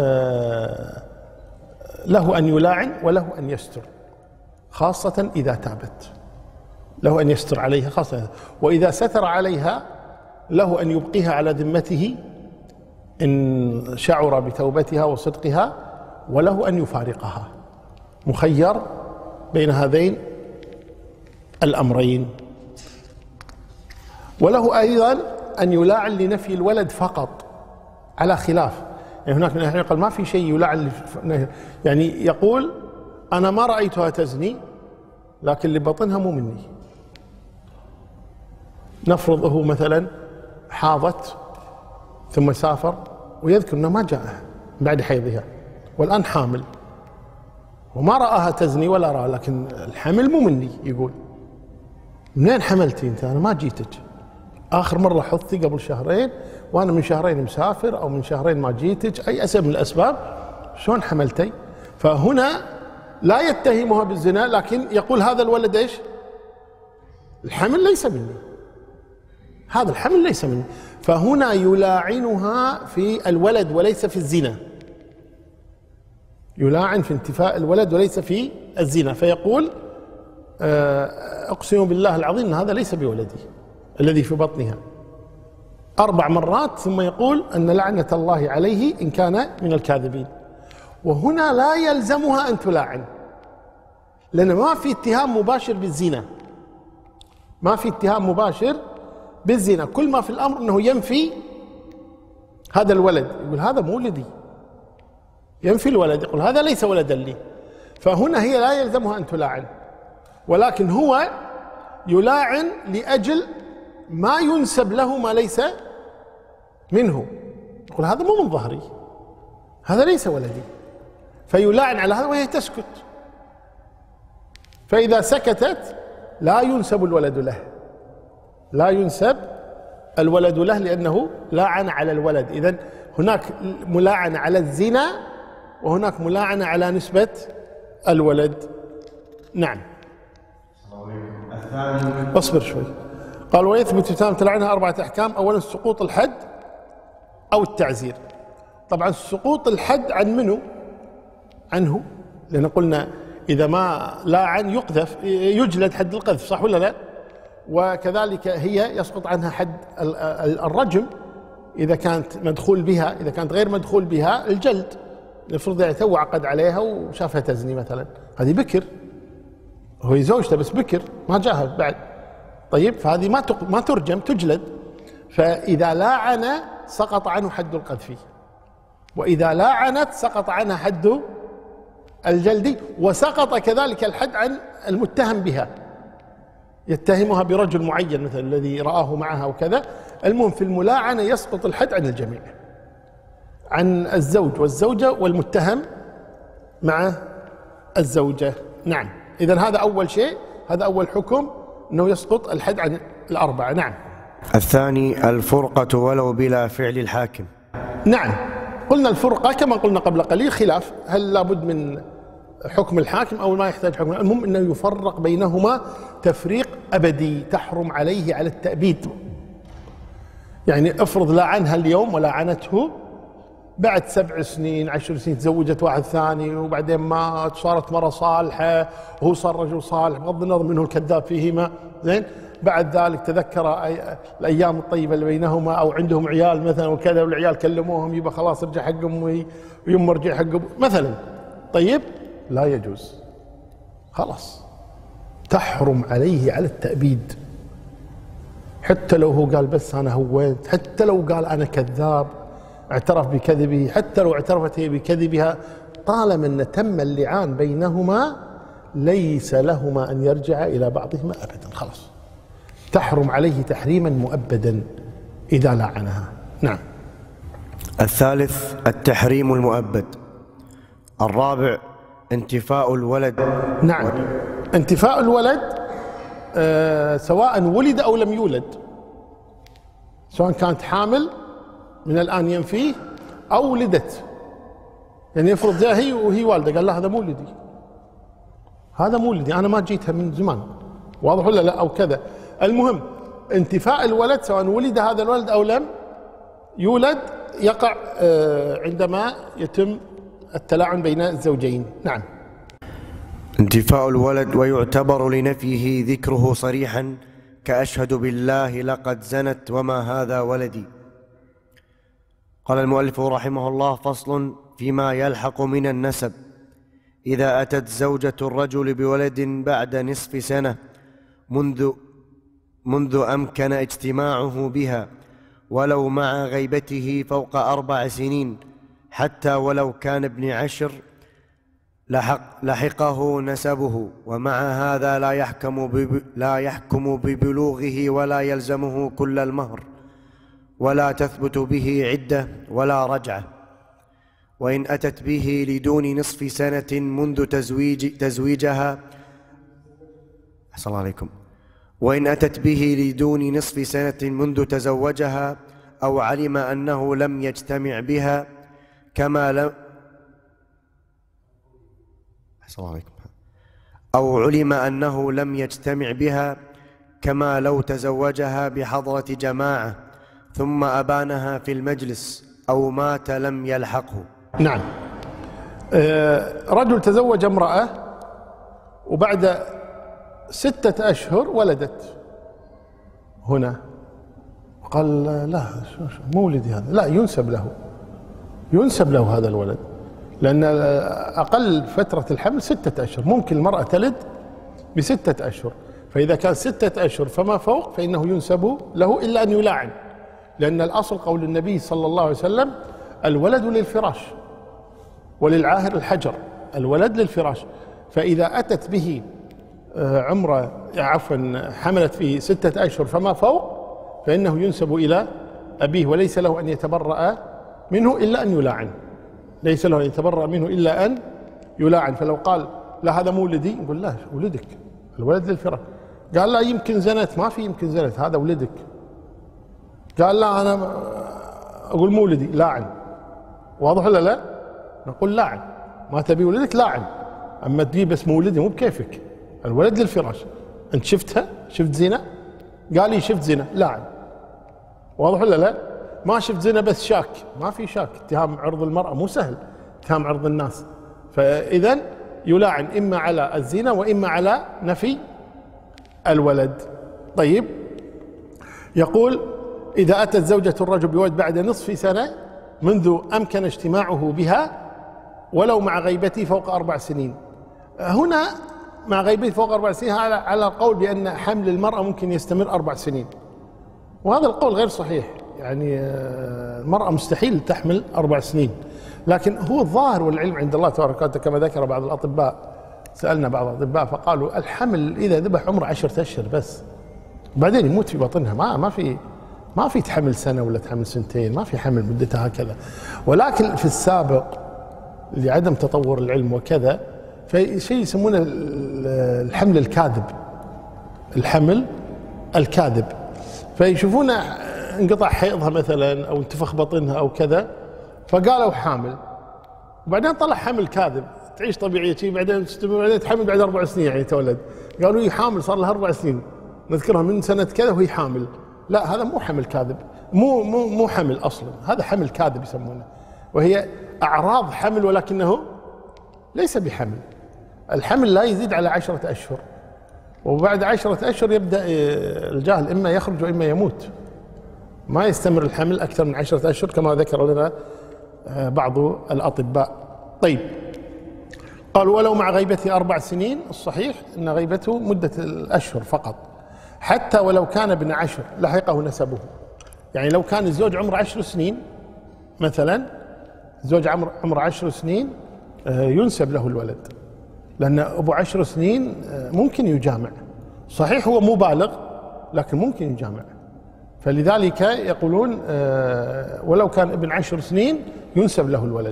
له أن يلاعن وله أن يستر، خاصة إذا تابت، له أن يستر عليها خاصة، وإذا ستر عليها له أن يبقيها على ذمته إن شعر بتوبتها وصدقها، وله أن يفارقها، مخير بين هذين الأمرين. وله أيضا أن يلاعن لنفي الولد فقط، على خلاف، يعني هناك من أهل العلم قال ما في شيء يلاعن، يعني يقول أنا ما رأيتها تزني لكن اللي بطنها مو مني. نفرض هو مثلا حاضت ثم سافر ويذكر أنه ما جاء بعد حيضها والآن حامل وما رآها تزني ولا رأى، لكن الحمل مو مني. يقول منين حملتي أنت؟ أنا ما جيتك، آخر مرة حضتي قبل شهرين وأنا من شهرين مسافر أو من شهرين ما جيتك، أي سبب من الأسباب، شلون حملتي؟ فهنا لا يتهمها بالزنا لكن يقول هذا الولد إيش؟ الحمل ليس مني، هذا الحمل ليس مني. فهنا يلاعنها في الولد وليس في الزنا، يلاعن في انتفاء الولد وليس في الزنا، فيقول أقسم بالله العظيم أن هذا ليس بولدي الذي في بطنها أربع مرات، ثم يقول أن لعنة الله عليه إن كان من الكاذبين. وهنا لا يلزمها أن تلاعن، لأن ما في اتهام مباشر بالزنا، ما في اتهام مباشر بالزنا، كل ما في الأمر أنه ينفي هذا الولد، يقول هذا مو ولدي، ينفي الولد، يقول هذا ليس ولدا لي. فهنا هي لا يلزمها أن تلاعن، ولكن هو يلاعن لأجل ما ينسب له ما ليس منه، يقول هذا مو من ظهري، هذا ليس ولدي، فيلاعن على هذا وهي تسكت. فإذا سكتت لا ينسب الولد له، لا ينسب الولد له لأنه لاعن على الولد. إذن هناك ملاعنة على الزنا وهناك ملاعنة على نسبة الولد. نعم. اصبر شوي. قال ويثبت تامة العنها أربعة أحكام. أولا سقوط الحد أو التعزير. طبعا سقوط الحد عن منه؟ عنه، لأن قلنا إذا ما لاعن يقذف، يجلد حد القذف، صح ولا لا؟ وكذلك هي يسقط عنها حد الرجم إذا كانت مدخول بها، إذا كانت غير مدخول بها الجلد. نفرض يعني تو عقد عليها وشافها تزني مثلا، هذه بكر، هو زوجته بس بكر ما جاهز بعد، طيب فهذه ما ما ترجم، تجلد. فإذا لاعن سقط عنه حد القذف، وإذا لاعنت سقط عنها حد الجلد، وسقط كذلك الحد عن المتهم بها، يتهمها برجل معين مثلا الذي رآه معها وكذا. المهم في الملاعنة يسقط الحد عن الجميع، عن الزوج والزوجة والمتهم مع الزوجة. نعم. إذن هذا أول شيء، هذا أول حكم، أنه يسقط الحد عن الأربعة. نعم. الثاني الفرقة ولو بلا فعل الحاكم. نعم، قلنا الفرقة كما قلنا قبل قليل خلاف، هل لابد من حكم الحاكم أو ما يحتاج حكم؟ المهم أنه يفرق بينهما تفريق أبدي، تحرم عليه على التأبيد. يعني افرض لا عنها اليوم ولا عنته بعد سبع سنين عشر سنين تزوجت واحد ثاني وبعدين مات، صارت مرة صالحة وهو صار رجل صالح بغض النظر منه الكذاب فيهما، زين. بعد ذلك تذكر الأيام الطيبة اللي بينهما، أو عندهم عيال مثلا وكذا، والعيال كلموهم يبقى خلاص ارجع حق أمي ويما ارجع حق أبوي مثلا. طيب لا يجوز، خلاص تحرم عليه على التأبيد، حتى لو هو قال بس أنا هويت، حتى لو قال أنا كذاب اعترف بكذبه، حتى لو اعترفت هي بكذبها، طالما أن تم اللعان بينهما ليس لهما أن يرجع إلى بعضهما أبدا، خلاص تحرم عليه تحريما مؤبدا إذا لعنها. نعم. الثالث التحريم المؤبد. الرابع انتفاء الولد. نعم، انتفاء الولد آه سواء ولد أو لم يولد، سواء كانت حامل من الآن ينفيه أو ولدت، يعني يفرض زي هي وهي والدة قال لا هذا مو ولدي، هذا مو ولدي أنا ما جيتها من زمان، واضح ولا لا؟ أو كذا. المهم انتفاء الولد سواء ولد هذا الولد أو لم يولد يقع آه عندما يتم التلاعن بين الزوجين. نعم. انتفاء الولد ويعتبر لنفيه ذكره صريحا كأشهد بالله لقد زنت وما هذا ولدي. قال المؤلف رحمه الله: فصل فيما يلحق من النسب. إذا أتت زوجة الرجل بولد بعد نصف سنة منذ منذ أمكن اجتماعه بها ولو مع غيبته فوق أربع سنين حتى ولو كان ابن عشر لحق لحقه نسبه، ومع هذا لا يحكم لا يحكم ببلوغه ولا يلزمه كل المهر ولا تثبت به عدة ولا رجعة. وإن أتت به لدون نصف سنة منذ تزويج تزويجها أحسن الله عليكم وإن أتت به لدون نصف سنة منذ تزوجها أو علم أنه لم يجتمع بها كما لم أحسن الله عليكم أو علم أنه لم يجتمع بها كما لو تزوجها بحضرة جماعة ثم أبانها في المجلس أو مات لم يلحقه. نعم. آه رجل تزوج امرأة وبعد ستة أشهر ولدت هنا، قال لا مولدي هذا، لا ينسب له ينسب له هذا الولد، لأن أقل فترة الحمل ستة أشهر، ممكن المرأة تلد بستة أشهر، فإذا كان ستة أشهر فما فوق فإنه ينسب له إلا أن يلاعن، لأن الأصل قول النبي صلى الله عليه وسلم: الولد للفراش وللعاهر الحجر، الولد للفراش. فإذا أتت به عمره عفوا حملت في ستة أشهر فما فوق فإنه ينسب إلى أبيه، وليس له أن يتبرأ منه إلا أن يلاعن، ليس له أن يتبرأ منه إلا أن يلاعن. فلو قال لا هذا مولدي، نقول لا ولدك، الولد للفراش. قال لا يمكن زنت، ما في يمكن زنت، هذا ولدك. قال لا أنا أقول مولدي، لاعن. واضح ولا لا؟ نقول لاعن، ما تبي ولدك لاعن، أما تجيب بس مولدي مو بكيفك، الولد للفراش. أنت شفتها؟ شفت زنا؟ قال لي شفت زنا، لاعن. واضح ولا لا؟ ما شفت زنا بس شاك، ما في شاك، اتهام عرض المرأة مو سهل، اتهام عرض الناس. فإذا يلاعن إما على الزنا وإما على نفي الولد. طيب، يقول: إذا أتت زوجة الرجل بولد بعد نصف سنة منذ أمكن اجتماعه بها ولو مع غيبته فوق أربع سنين. هنا مع غيبته فوق أربع سنين على القول بأن حمل المرأة ممكن يستمر أربع سنين، وهذا القول غير صحيح، يعني المرأة مستحيل تحمل أربع سنين، لكن هو الظاهر والعلم عند الله تبارك وتعالى كما ذكر بعض الأطباء. سألنا بعض الأطباء فقالوا الحمل إذا ذبح عمره عشرة أشهر بس، بعدين يموت في بطنها، ما ما في ما في تحمل سنة ولا تحمل سنتين، ما في حمل مدتها هكذا. ولكن في السابق لعدم تطور العلم وكذا في شيء يسمونه الحمل الكاذب، الحمل الكاذب، فيشوفون انقطع حيضها مثلا او انتفخ بطنها او كذا فقالوا حامل، وبعدين طلع حمل كاذب، تعيش طبيعيه شيء، بعدين بعدين تحمل بعد اربع سنين يعني تولد، قالوا هي حامل صار لها اربع سنين نذكرها من سنه كذا وهي حامل. لا، هذا مو حمل كاذب، مو مو مو حمل اصلا، هذا حمل كاذب يسمونه. وهي أعراض حمل ولكنه ليس بحمل. الحمل لا يزيد على عشرة أشهر، وبعد عشرة أشهر يبدأ الجاهل إما يخرج وإما يموت، ما يستمر الحمل أكثر من عشرة أشهر كما ذكر لنا بعض الأطباء. طيب، قالوا ولو مع غيبته أربع سنين، الصحيح أن غيبته مدة الأشهر فقط، حتى ولو كان ابن عشر لحقه نسبه. يعني لو كان الزوج عمره عشر سنين مثلا، زوج عمر عمره عشر سنين ينسب له الولد، لأن أبو عشر سنين ممكن يجامع، صحيح هو مو بالغ لكن ممكن يجامع، فلذلك يقولون ولو كان ابن عشر سنين ينسب له الولد.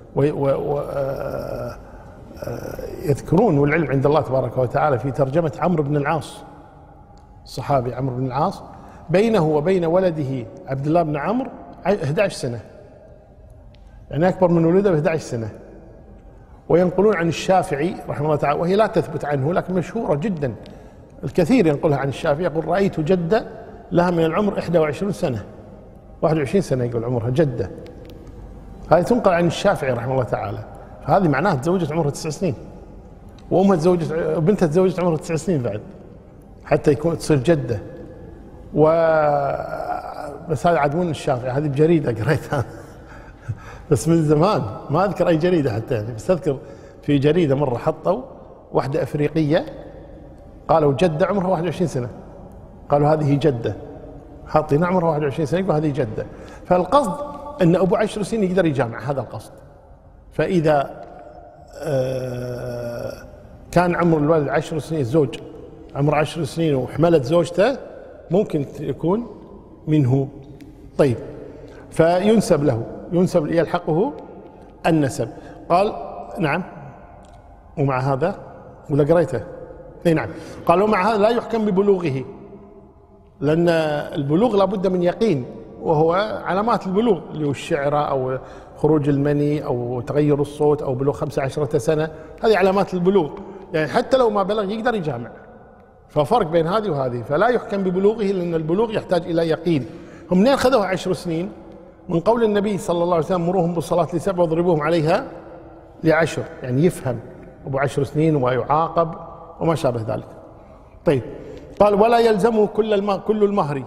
ويذكرون والعلم عند الله تبارك وتعالى في ترجمة عمرو بن العاص، الصحابي عمرو بن العاص، بينه وبين ولده عبد الله بن عمرو أحد عشر سنة، يعني أكبر من ولده ب أحد عشر سنة. وينقلون عن الشافعي رحمه الله تعالى، وهي لا تثبت عنه لكن مشهورة جدا، الكثير ينقلها عن الشافعي، يقول رأيت جدة لها من العمر إحدى وعشرين سنة، واحد وعشرين سنة يقول عمرها جدة، هذه تنقل عن الشافعي رحمه الله تعالى، فهذه معناها تزوجت عمرها تسع سنين، وأمها تزوجت، بنتها تزوجت عمرها تسع سنين بعد حتى يكون تصير جدة. و بس هذا عاد من الشافعي، هذه بجريدة قريتها بس من زمان، ما أذكر أي جريدة حتى يعني، بس أذكر في جريدة مرة حطوا واحدة أفريقية قالوا جدة عمرها واحد وعشرين سنة، قالوا هذه جدة، حاطين عمرها واحد وعشرين سنة يقول هذه جدة. فالقصد أن أبو عشر سنين يقدر يجامع، هذا القصد. فإذا كان عمر الولد عشر سنين، الزوج عمره عشر سنين وحملت زوجته، ممكن يكون منه. طيب، فينسب له، ينسب يلحقه النسب. قال نعم، ومع هذا ولا قريته؟ اي نعم. قال ومع هذا لا يحكم ببلوغه، لأن البلوغ لابد من يقين، وهو علامات البلوغ اللي هو الشعرة أو خروج المني أو تغير الصوت أو بلوغ خمسة عشرة سنة، هذه علامات البلوغ، يعني حتى لو ما بلغ يقدر يجامع. ففرق بين هذه وهذه، فلا يحكم ببلوغه لأن البلوغ يحتاج إلى يقين. هم منين أخذوها عشر سنين؟ من قول النبي صلى الله عليه وسلم مروهم بالصلاة لسبع واضربوهم عليها لعشر، يعني يفهم أبو عشر سنين ويعاقب وما شابه ذلك. طيب، قال ولا يلزمه كل الم... كل المهر،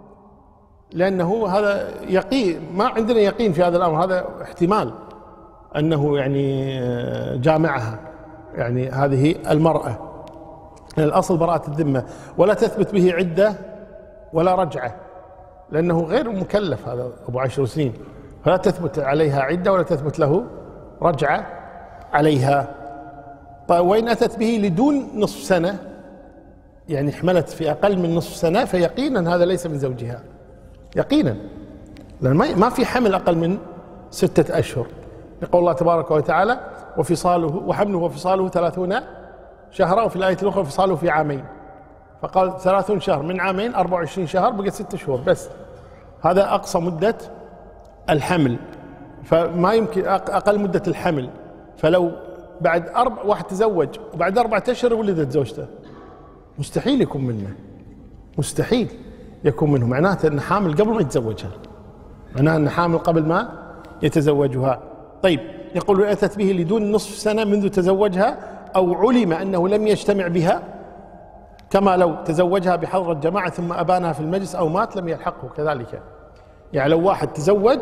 لأنه هذا يقين، ما عندنا يقين في هذا الأمر، هذا احتمال أنه يعني جامعها، يعني هذه المرأة، الأصل براءة الذمة. ولا تثبت به عدة ولا رجعة، لأنه غير مكلف هذا أبو عشر سنين، فلا تثبت عليها عدة ولا تثبت له رجعة عليها. طيب، وإن أتت به لدون نصف سنة، يعني حملت في أقل من نصف سنة، فيقينا هذا ليس من زوجها، يقينا، لأن ما في حمل أقل من ستة أشهر. يقول الله تبارك وتعالى وفصاله وحمله وفصاله ثلاثون شهرا، وفي الآية الأخرى وفصاله في عامين، فقال ثلاثون شهر من عامين أربعة وعشرين شهر، بقت ستة شهور بس، هذا أقصى مدة الحمل، فما يمكن أقل مدة الحمل. فلو بعد أربع واحد تزوج وبعد أربعة أشهر ولدت زوجته، مستحيل يكون منه، مستحيل يكون منه، معناته أن حامل قبل ما يتزوجها، معناته أن حامل قبل ما يتزوجها. طيب، يقول أتت به لدون نصف سنة منذ تزوجها، أو علم أنه لم يجتمع بها، كما لو تزوجها بحضرة جماعة ثم أبانها في المجلس أو مات لم يلحقه كذلك. يعني لو واحد تزوج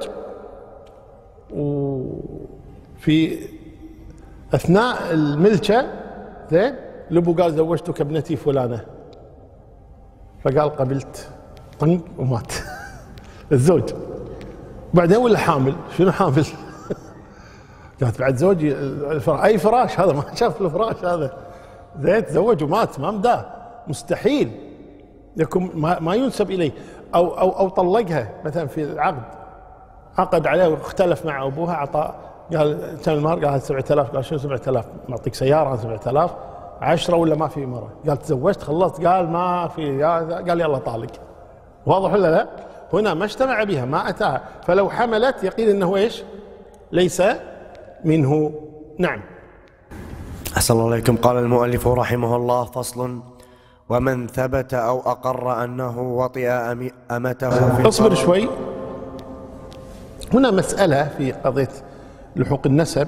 وفي أثناء الملكة زين لبو قال زوجتك ابنتي فلانة، فقال قبلت، طنق ومات الزوج، بعدين ولا حامل، شنو حامل؟ قالت بعد زوجي أي فراش، هذا ما شاف الفراش هذا، زين تزوج ومات ما مداه، مستحيل يكون، ما, ما ينسب إليه. أو أو أو طلقها مثلا في العقد، عقد عليه واختلف مع أبوها، أعطى قال كم المهر؟ قال سبعة آلاف، قال شنو سبعة آلاف؟ معطيك سيارة سبعة آلاف، عشرة ولا ما في مرة؟ قال تزوجت خلصت، قال ما في، قال يلا طالق. واضح ولا لا؟ هنا ما اجتمع بها، ما أتاها، فلو حملت يقين أنه إيش؟ ليس منه. نعم. أحسن الله إليكم. قال المؤلف رحمه الله: فصل: ومن ثبت أو أقر أنه وطئ أمته في اصبر شوي، هنا مسألة في قضية لحوق النسب.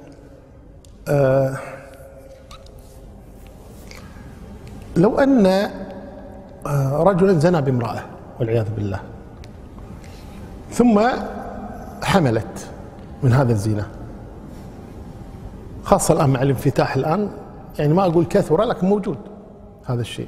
آه لو أن آه رجلا زنى بامرأة والعياذ بالله، ثم حملت من هذا الزنا، خاصة الآن مع الانفتاح الآن، يعني ما أقول كثرة لكن موجود هذا الشيء.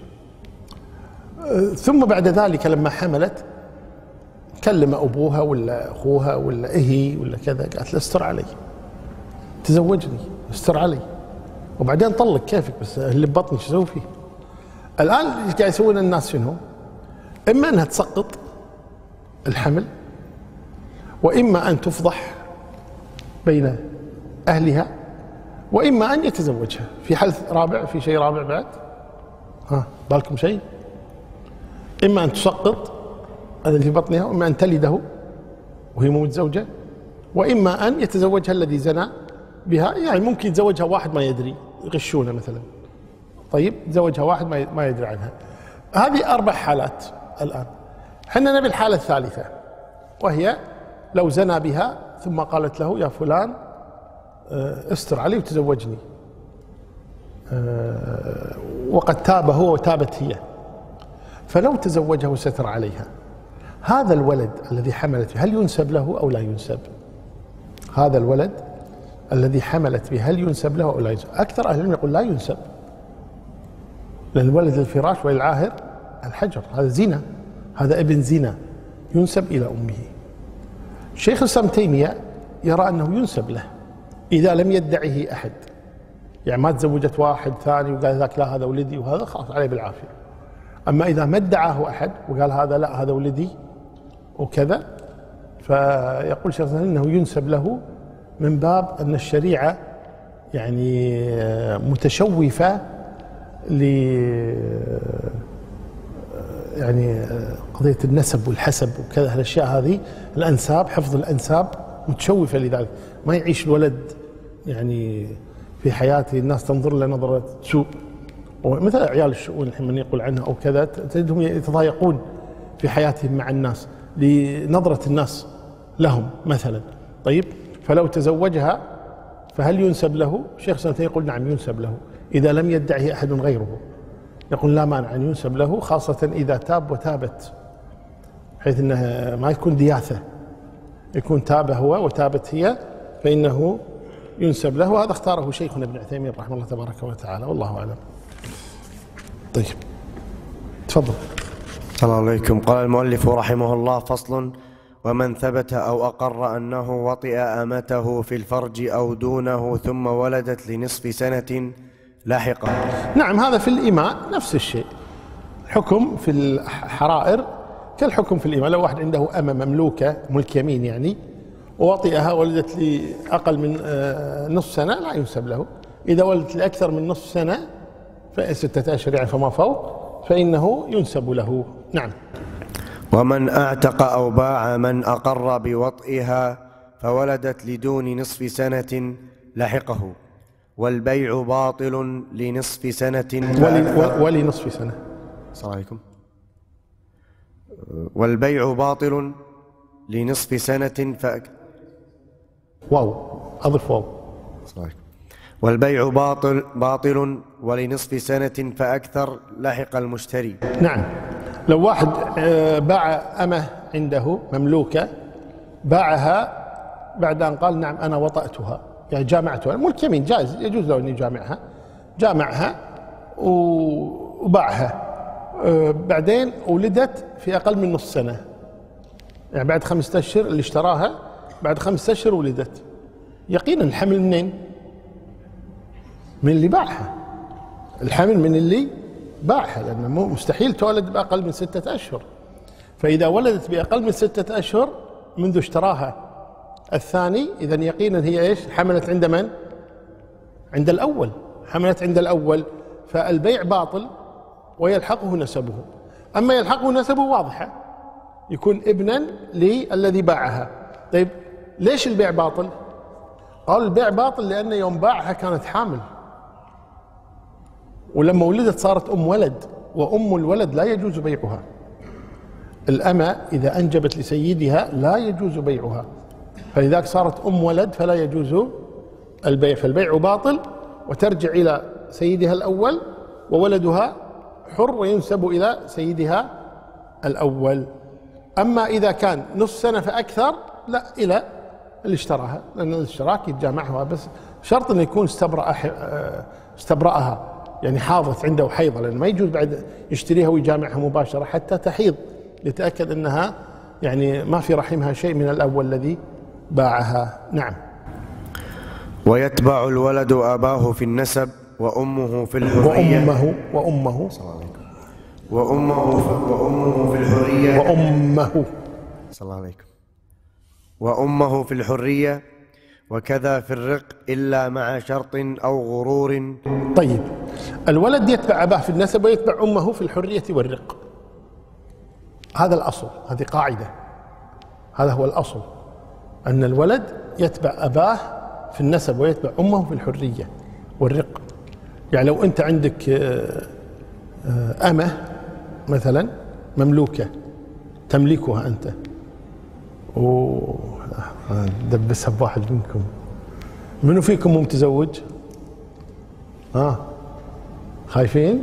ثم بعد ذلك لما حملت كلم أبوها ولا أخوها ولا إهي ولا كذا، قالت له استر علي، تزوجني، استر علي، وبعدين طلق، كيفك بس اللي ببطني شو أسوي فيه؟ الآن ايش قاعد يسوون الناس شنو؟ إما أنها تسقط الحمل، وإما أن تفضح بين أهلها، وإما أن يتزوجها. في حل رابع، في شيء رابع بعد؟ ها بالكم شيء؟ إما أن تسقط الذي في بطنها، وإما أن تلده وهي مو متزوجة، وإما أن يتزوجها الذي زنى بها. يعني ممكن يتزوجها واحد ما يدري، يغشونه مثلا، طيب يتزوجها واحد ما يدري عنها. هذه أربع حالات. الآن حنا نبي الحالة الثالثة، وهي لو زنى بها ثم قالت له يا فلان استر علي وتزوجني، وقد تاب هو وتابت هي، فلو تزوجه وستر عليها، هذا الولد الذي حملت به هل ينسب له أو لا ينسب؟ هذا الولد الذي حملت به هل ينسب له أو لا ينسب؟ أكثر أهل العلم يقول لا ينسب، لأن الولد الفراش والعاهر الحجر، هذا زنا، هذا ابن زنا ينسب إلى أمه. شيخ الإسلام تيمية يرى أنه ينسب له إذا لم يدعه أحد، يعني ما تزوجت واحد ثاني وقال ذاك لا هذا ولدي وهذا خلاص عليه بالعافية. أما إذا ما ادعاه أحد وقال هذا لا هذا ولدي وكذا، فيقول شيخ الإسلام أنه ينسب له من باب أن الشريعة يعني متشوفة ل يعني قضية النسب والحسب وكذا، الأشياء هذه الأنساب، حفظ الأنساب متشوفة لذلك، ما يعيش الولد يعني في حياته الناس تنظر له نظرة سوء، ومثل عيال الشؤون الحين من يقول عنها أو كذا تجدهم يتضايقون في حياتهم مع الناس لنظرة الناس لهم مثلا. طيب فلو تزوجها فهل ينسب له؟ شيخ سنتين يقول نعم ينسب له إذا لم يدعه أحد غيره، يقول لا مانع أن ينسب له، خاصة إذا تاب وتابت، بحيث أنها ما يكون دياثة، يكون تاب هو وتابت هي، فإنه ينسب له. وهذا اختاره شيخنا ابن عثيمين رحمه الله تبارك وتعالى، والله أعلم. طيب تفضل. السلام عليكم. قال المؤلف رحمه الله: فصل: ومن ثبت أو أقر أنه وطئ أمته في الفرج أو دونه ثم ولدت لنصف سنة لاحقا. نعم، هذا في الإماء نفس الشيء، الحكم في الحرائر كالحكم في الإماء. لو واحد عنده أمة مملوكة ملك يمين يعني ووطئها ولدت لأقل من نصف سنة لا ينسب له. إذا ولدت لأكثر من نصف سنة ستة أشهر يعني فما فوق فإنه ينسب له. نعم. ومن أعتق أو باع من أقر بوطئها فولدت لدون نصف سنة لحقه، والبيع باطل لنصف سنة ولي ولنصف سنة. السلام عليكم. والبيع باطل لنصف سنة فأك... واو أضف واو. السلام عليكم. والبيع باطل باطل ولنصف سنة فأكثر لحق المشتري. نعم، لو واحد باع أمه عنده مملوكة، باعها بعد أن قال نعم أنا وطأتها، يعني جامعتها، ملك يمين جائز يجوز له أن يجامعها، جامعها وباعها، بعدين ولدت في أقل من نصف سنة، يعني بعد خمسة أشهر اللي اشتراها، بعد خمسة أشهر ولدت، يقينا الحمل منين؟ من اللي باعها، الحمل من اللي باعها، لأنه مستحيل تولد بأقل من ستة أشهر. فإذا ولدت بأقل من ستة أشهر منذ اشتراها الثاني، إذن يقينا هي إيش؟ حملت عند من؟ عند الأول، حملت عند الأول، فالبيع باطل ويلحقه نسبه. أما يلحقه نسبه واضحة، يكون ابنا للذي باعها. طيب ليش البيع باطل؟ قال البيع باطل لأن يوم باعها كانت حامل، ولما ولدت صارت أم ولد، وأم الولد لا يجوز بيعها. الأمة إذا أنجبت لسيدها لا يجوز بيعها، فإذا صارت أم ولد فلا يجوز البيع، فالبيع باطل وترجع إلى سيدها الأول، وولدها حر وينسب إلى سيدها الأول. أما إذا كان نصف سنة فأكثر لا، إلى اللي اشتراها، لأن الاشتراك يتجامعها، بس شرط أن يكون استبرأ استبرأها، يعني حاضت عنده حيضة، لأنه ما يجوز بعد يشتريها ويجامعها مباشرة حتى تحيض، يتأكد أنها يعني ما في رحمها شيء من الأول الذي باعها. نعم. ويتبع الولد أباه في النسب وأمه في الحرية وأمه وأمه وأمه وأمه في الحرية وأمه صلى الله عليكم وأمه في الحرية، وكذا في الرق إلا مع شرط أو غرور. طيب، الولد يتبع أباه في النسب ويتبع أمه في الحرية والرق، هذا الأصل، هذه قاعدة، هذا هو الأصل، أن الولد يتبع أباه في النسب ويتبع أمه في الحرية والرق. يعني لو أنت عندك أمة مثلا مملوكة تملكها أنت، ودبسها بواحد منكم، منو فيكم مو متزوج؟ ها خايفين؟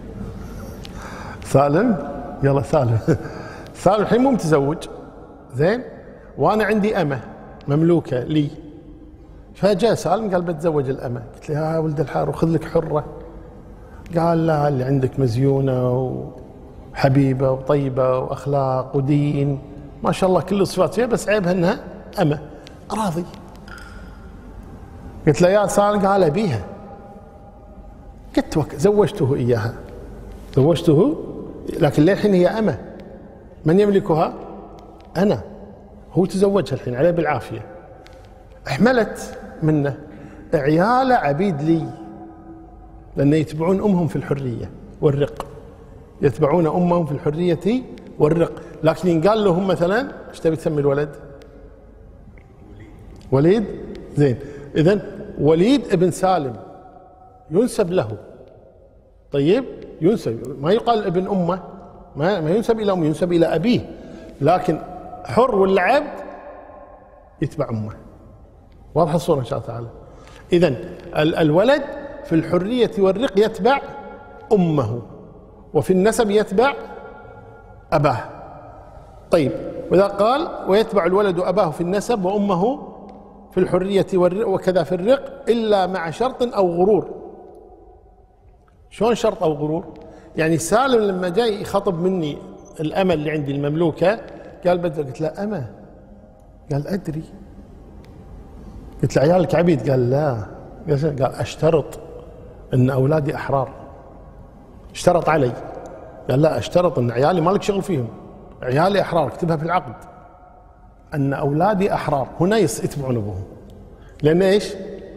سالم، يلا سالم. سالم الحين مو متزوج، زين، وانا عندي امه مملوكه لي، فجاء سالم قال بتزوج الامه، قلت له يا ولد الحار وخذ لك حره، قال لا، اللي عندك مزيونه وحبيبه وطيبه واخلاق ودين ما شاء الله كل الصفات فيها، بس عيبها انها امه. راضي؟ قلت له يا سالم، قال ابيها. قلت وك زوجته اياها، زوجته، لكن للحين هي امه، من يملكها؟ انا. هو تزوجها الحين عليه بالعافيه، احملت منه، عياله عبيد لي، لأن يتبعون أمهم في الحرية والرق، يتبعون أمهم في الحرية والرق. لكن ينقال لهم مثلا ايش تبي تسمي الولد؟ وليد، زين، إذن وليد ابن سالم ينسب له، طيب ينسب، ما يقال ابن أمه، ما ما ينسب إلى أمه، ينسب إلى أبيه، لكن حر ولا عبد يتبع أمه. واضحة الصورة إن شاء الله تعالى. إذن الولد في الحرية والرق يتبع أمه، وفي النسب يتبع أباه. طيب، وإذا قال ويتبع الولد أباه في النسب وأمه في الحرية والرق وكذا في الرق إلا مع شرط أو غرور. شلون شرط أو غرور؟ يعني سالم لما جاي يخطب مني الأمة اللي عندي المملوكة، قال بدر، قلت له أمة، قال أدري، قلت له عيالك عبيد، قال لا، قال أشترط ان اولادي احرار، اشترط علي، قال لا، اشترط ان عيالي مالك شغل فيهم، عيالي احرار، اكتبها في العقد ان اولادي احرار، هنا يتبعون ابوهم، لان ايش؟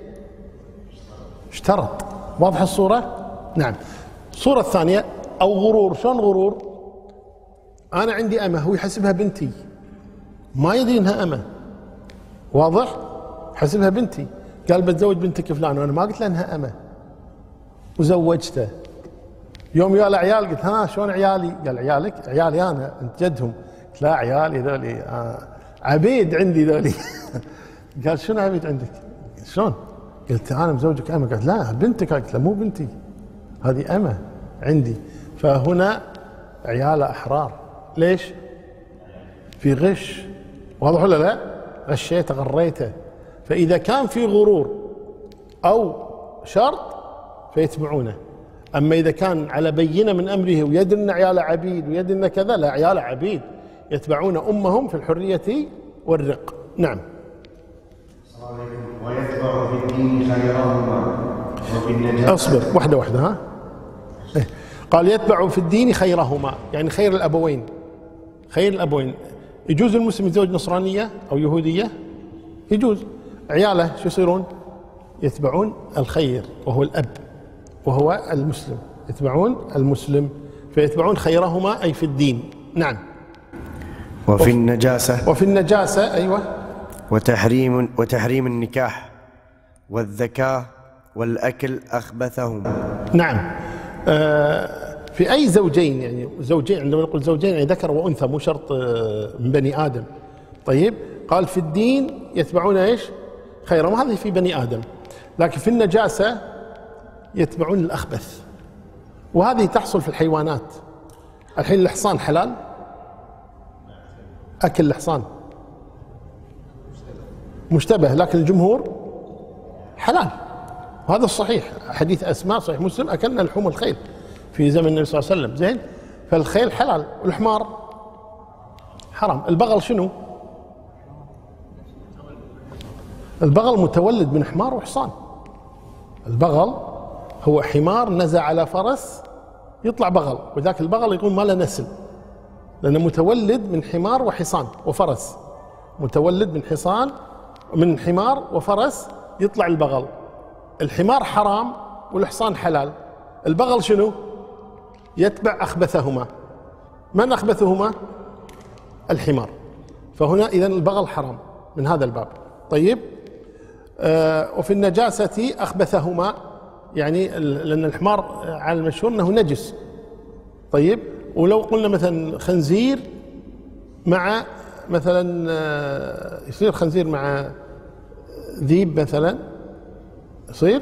اشترط. واضحه الصوره؟ نعم. الصوره الثانيه او غرور. شلون غرور؟ انا عندي امه، هو يحسبها بنتي، ما يدري انها امه، واضح؟ حسبها بنتي، قال بتزوج بنتك فلان، وانا ما قلت له انها امه، وزوجته. يوم يا عيال، قلت ها شلون عيالي؟ قال عيالك؟ عيالي انا، انت جدهم. قلت لا، عيالي ذولي آه عبيد عندي ذولي. قال شنو عبيد عندك؟ شلون؟ قلت انا مزوجك امه. قالت لا بنتك. قلت لا مو بنتي، هذه امه عندي. فهنا عياله احرار. ليش؟ في غش، واضح ولا لا؟ غشيته غريته. فاذا كان في غرور او شرط فيتبعونه، اما اذا كان على بينه من امره ويدري ان عياله عبيد ويدري ان كذا، لا، عياله عبيد يتبعون امهم في الحريه والرق. نعم. ويتبع في الدين خيرهما وفي النجاة. اصبر واحده واحده. ها إيه؟ قال يتبع في الدين خيرهما، يعني خير الابوين، خير الابوين. يجوز المسلم يتزوج نصرانيه او يهوديه؟ يجوز. عياله شو يصيرون؟ يتبعون الخير وهو الاب وهو المسلم، يتبعون المسلم، فيتبعون خيرهما اي في الدين. نعم. وفي النجاسه. وفي النجاسه، ايوه. وتحريم وتحريم النكاح والذكاء والأكل أخبثهما. نعم. آه في أي زوجين، يعني زوجين، عندما نقول زوجين يعني ذكر وأنثى، مو شرط آه من بني آدم. طيب، قال في الدين يتبعون ايش؟ خيرهم، هذه في بني آدم. لكن في النجاسة يتبعون الأخبث، وهذه تحصل في الحيوانات. الحين الحصان حلال؟ أكل الحصان مشتبه، لكن الجمهور حلال، وهذا الصحيح. حديث أسماء صحيح مسلم: أكلنا لحوم الخيل في زمن النبي صلى الله عليه وسلم. زين، فالخيل حلال، والحمار حرام. البغل شنو؟ البغل متولد من حمار وحصان. البغل هو حمار نزع على فرس يطلع بغل، وذاك البغل يقول ما له نسل، لأنه متولد من حمار وحصان وفرس. متولد من حصان من حمار وفرس يطلع البغل. الحمار حرام والحصان حلال. البغل شنو؟ يتبع أخبثهما. من أخبثهما؟ الحمار. فهنا إذن البغل حرام من هذا الباب. طيب، آه وفي النجاسة أخبثهما، يعني لأن الحمار على المشهور أنه نجس. طيب، ولو قلنا مثلا خنزير مع مثلا آه يصير خنزير مع ذيب مثلا، يصير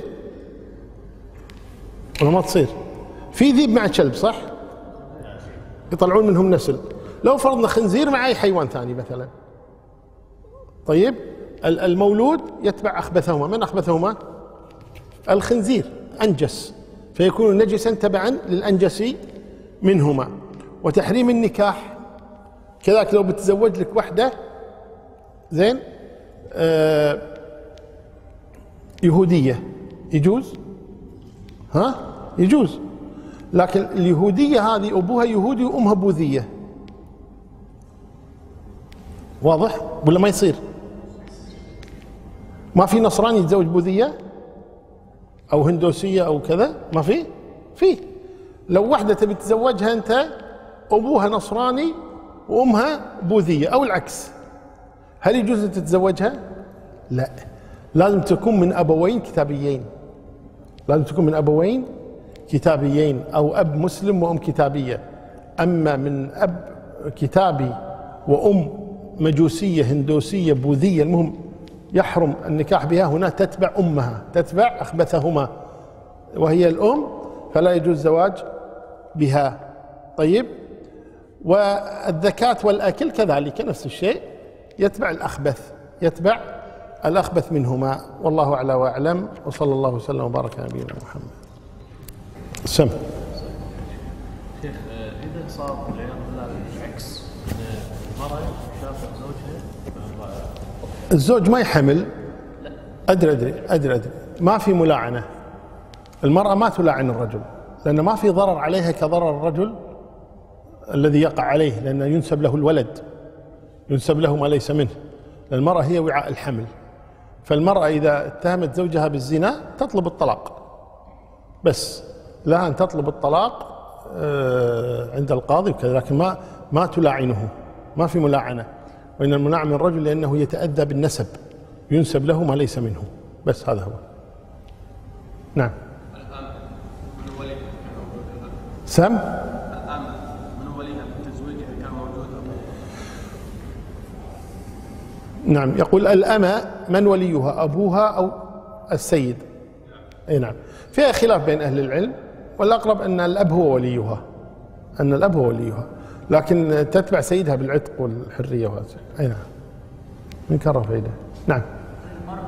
ولا ما تصير؟ في ذيب مع كلب صح؟ يطلعون منهم نسل. لو فرضنا خنزير مع أي حيوان ثاني مثلا، طيب المولود يتبع أخبثهما. من أخبثهما؟ الخنزير، أنجس، فيكون نجسا تبعا للأنجس منهما. وتحريم النكاح كذلك، لو بتزوج لك وحدة زين آه يهودية يجوز؟ ها؟ يجوز. لكن اليهودية هذه أبوها يهودي وأمها بوذية، واضح ولا ما يصير؟ ما في نصراني يتزوج بوذية أو هندوسية أو كذا، ما في؟ في. لو واحدة تبي تتزوجها أنت أبوها نصراني وأمها بوذية أو العكس، هل يجوز أن تتزوجها؟ لا، لازم تكون من أبوين كتابيين. لازم تكون من أبوين كتابيين، أو أب مسلم وأم كتابية. أما من أب كتابي وأم مجوسية هندوسية بوذية، المهم يحرم النكاح بها، هنا تتبع أمها، تتبع أخبثهما وهي الأم، فلا يجوز الزواج بها. طيب، والذكاة والأكل كذلك نفس الشيء، يتبع الأخبث، يتبع الأخبث منهما. والله أعلى وأعلم، وصلى الله وسلم وبارك على نبينا محمد. سم شيخ، إذا صار والعياذ بالله العكس، المرأة شافت زوجها الزوج ما يحمل، أدري أدري أدري أدري ما في ملاعنة. المرأة ما تلاعن الرجل، لأن ما في ضرر عليها كضرر الرجل الذي يقع عليه، لأنه ينسب له الولد، ينسب له ما ليس منه. المرأة هي وعاء الحمل، فالمرأة إذا اتهمت زوجها بالزنا تطلب الطلاق، بس لها أن تطلب الطلاق عند القاضي وكذا، لكن ما ما تلاعنه، ما في ملاعنة. وإن الملاعن من الرجل لأنه يتأذى بالنسب، ينسب له ما ليس منه، بس هذا هو. نعم. سم من وليها تزويجها كان موجود؟ نعم، يقول الأمة من وليها، أبوها أو السيد؟ أي نعم، فيها خلاف بين أهل العلم، والأقرب أن الأب هو وليها، أن الأب هو وليها، لكن تتبع سيدها بالعتق والحرية وهذا. أي نعم، من كره فائدة. نعم. المرأة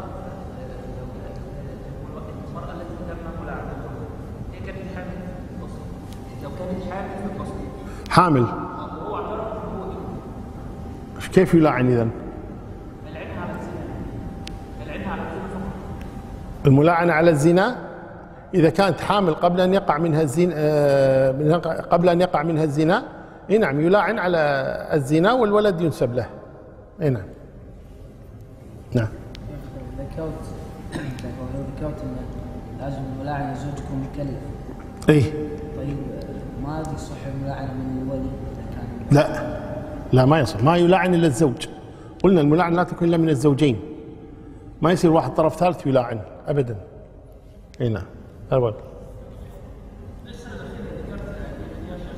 التي تم ملاعنتها هي كانت حامل في القصر، لو كانت حامل في القصر حامل وهو اعترف انه هو ابنه، كيف يلاعن إذن؟ العنها على الزنا، العنها على الزنا فقط. الملاعنة على الزنا إذا كانت حامل قبل أن يقع منها الزنا، قبل أن يقع منها الزنا، إيه نعم يلاعن على الزنا والولد ينسب له. إيه نعم. نعم. ذكرت ذكرت أن لازم الملاعنة زوجكم مكلف. إيه. طيب ما يصح الملاعنة من الولي إذا كان؟ لا لا ما يصح، ما يلاعن إلا الزوج. قلنا الملاعنة لا تكون إلا من الزوجين، ما يصير واحد طرف ثالث يلاعن أبدا. إيه نعم. أول.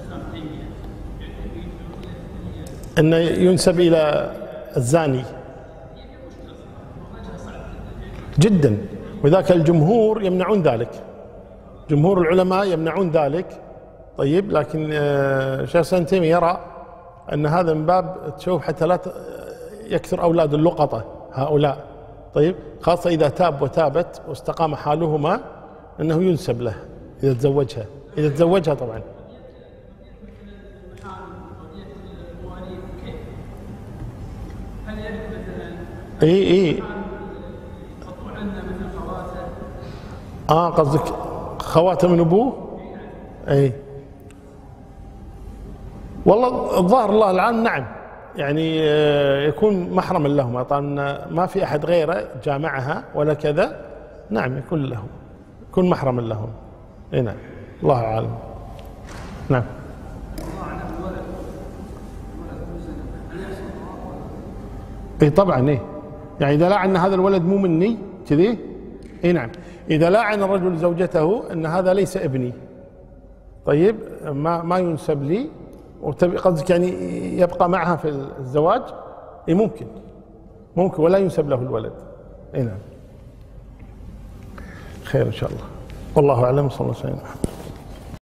أنه ينسب إلى الزاني، جدا، وذاك الجمهور يمنعون ذلك، جمهور العلماء يمنعون ذلك. طيب، لكن شيخ الإسلام ابن تيمية يرى أن هذا من باب تشوف حتى لا يكثر أولاد اللقطة هؤلاء. طيب، خاصة إذا تاب وتابت واستقام حالهما أنه ينسب له إذا تزوجها، إذا تزوجها طبعا. اي اي اه قصدك خواته من ابوه؟ اي والله الظاهر الله العالم نعم، يعني يكون محرما لهما، طبعا ما في احد غيره جامعها ولا كذا، نعم يكون لهم، يكون محرما لهم. اي نعم، الله اعلم. نعم. اي طبعا، ايه يعني اذا لعن هذا الولد مو مني كذي، اي نعم، اذا لعن الرجل زوجته ان هذا ليس ابني، طيب ما ما ينسب لي، قصدك يعني يبقى معها في الزواج، اي ممكن ممكن ولا ينسب له الولد. اي نعم، خير ان شاء الله، والله اعلم. صلى الله عليه وسلم.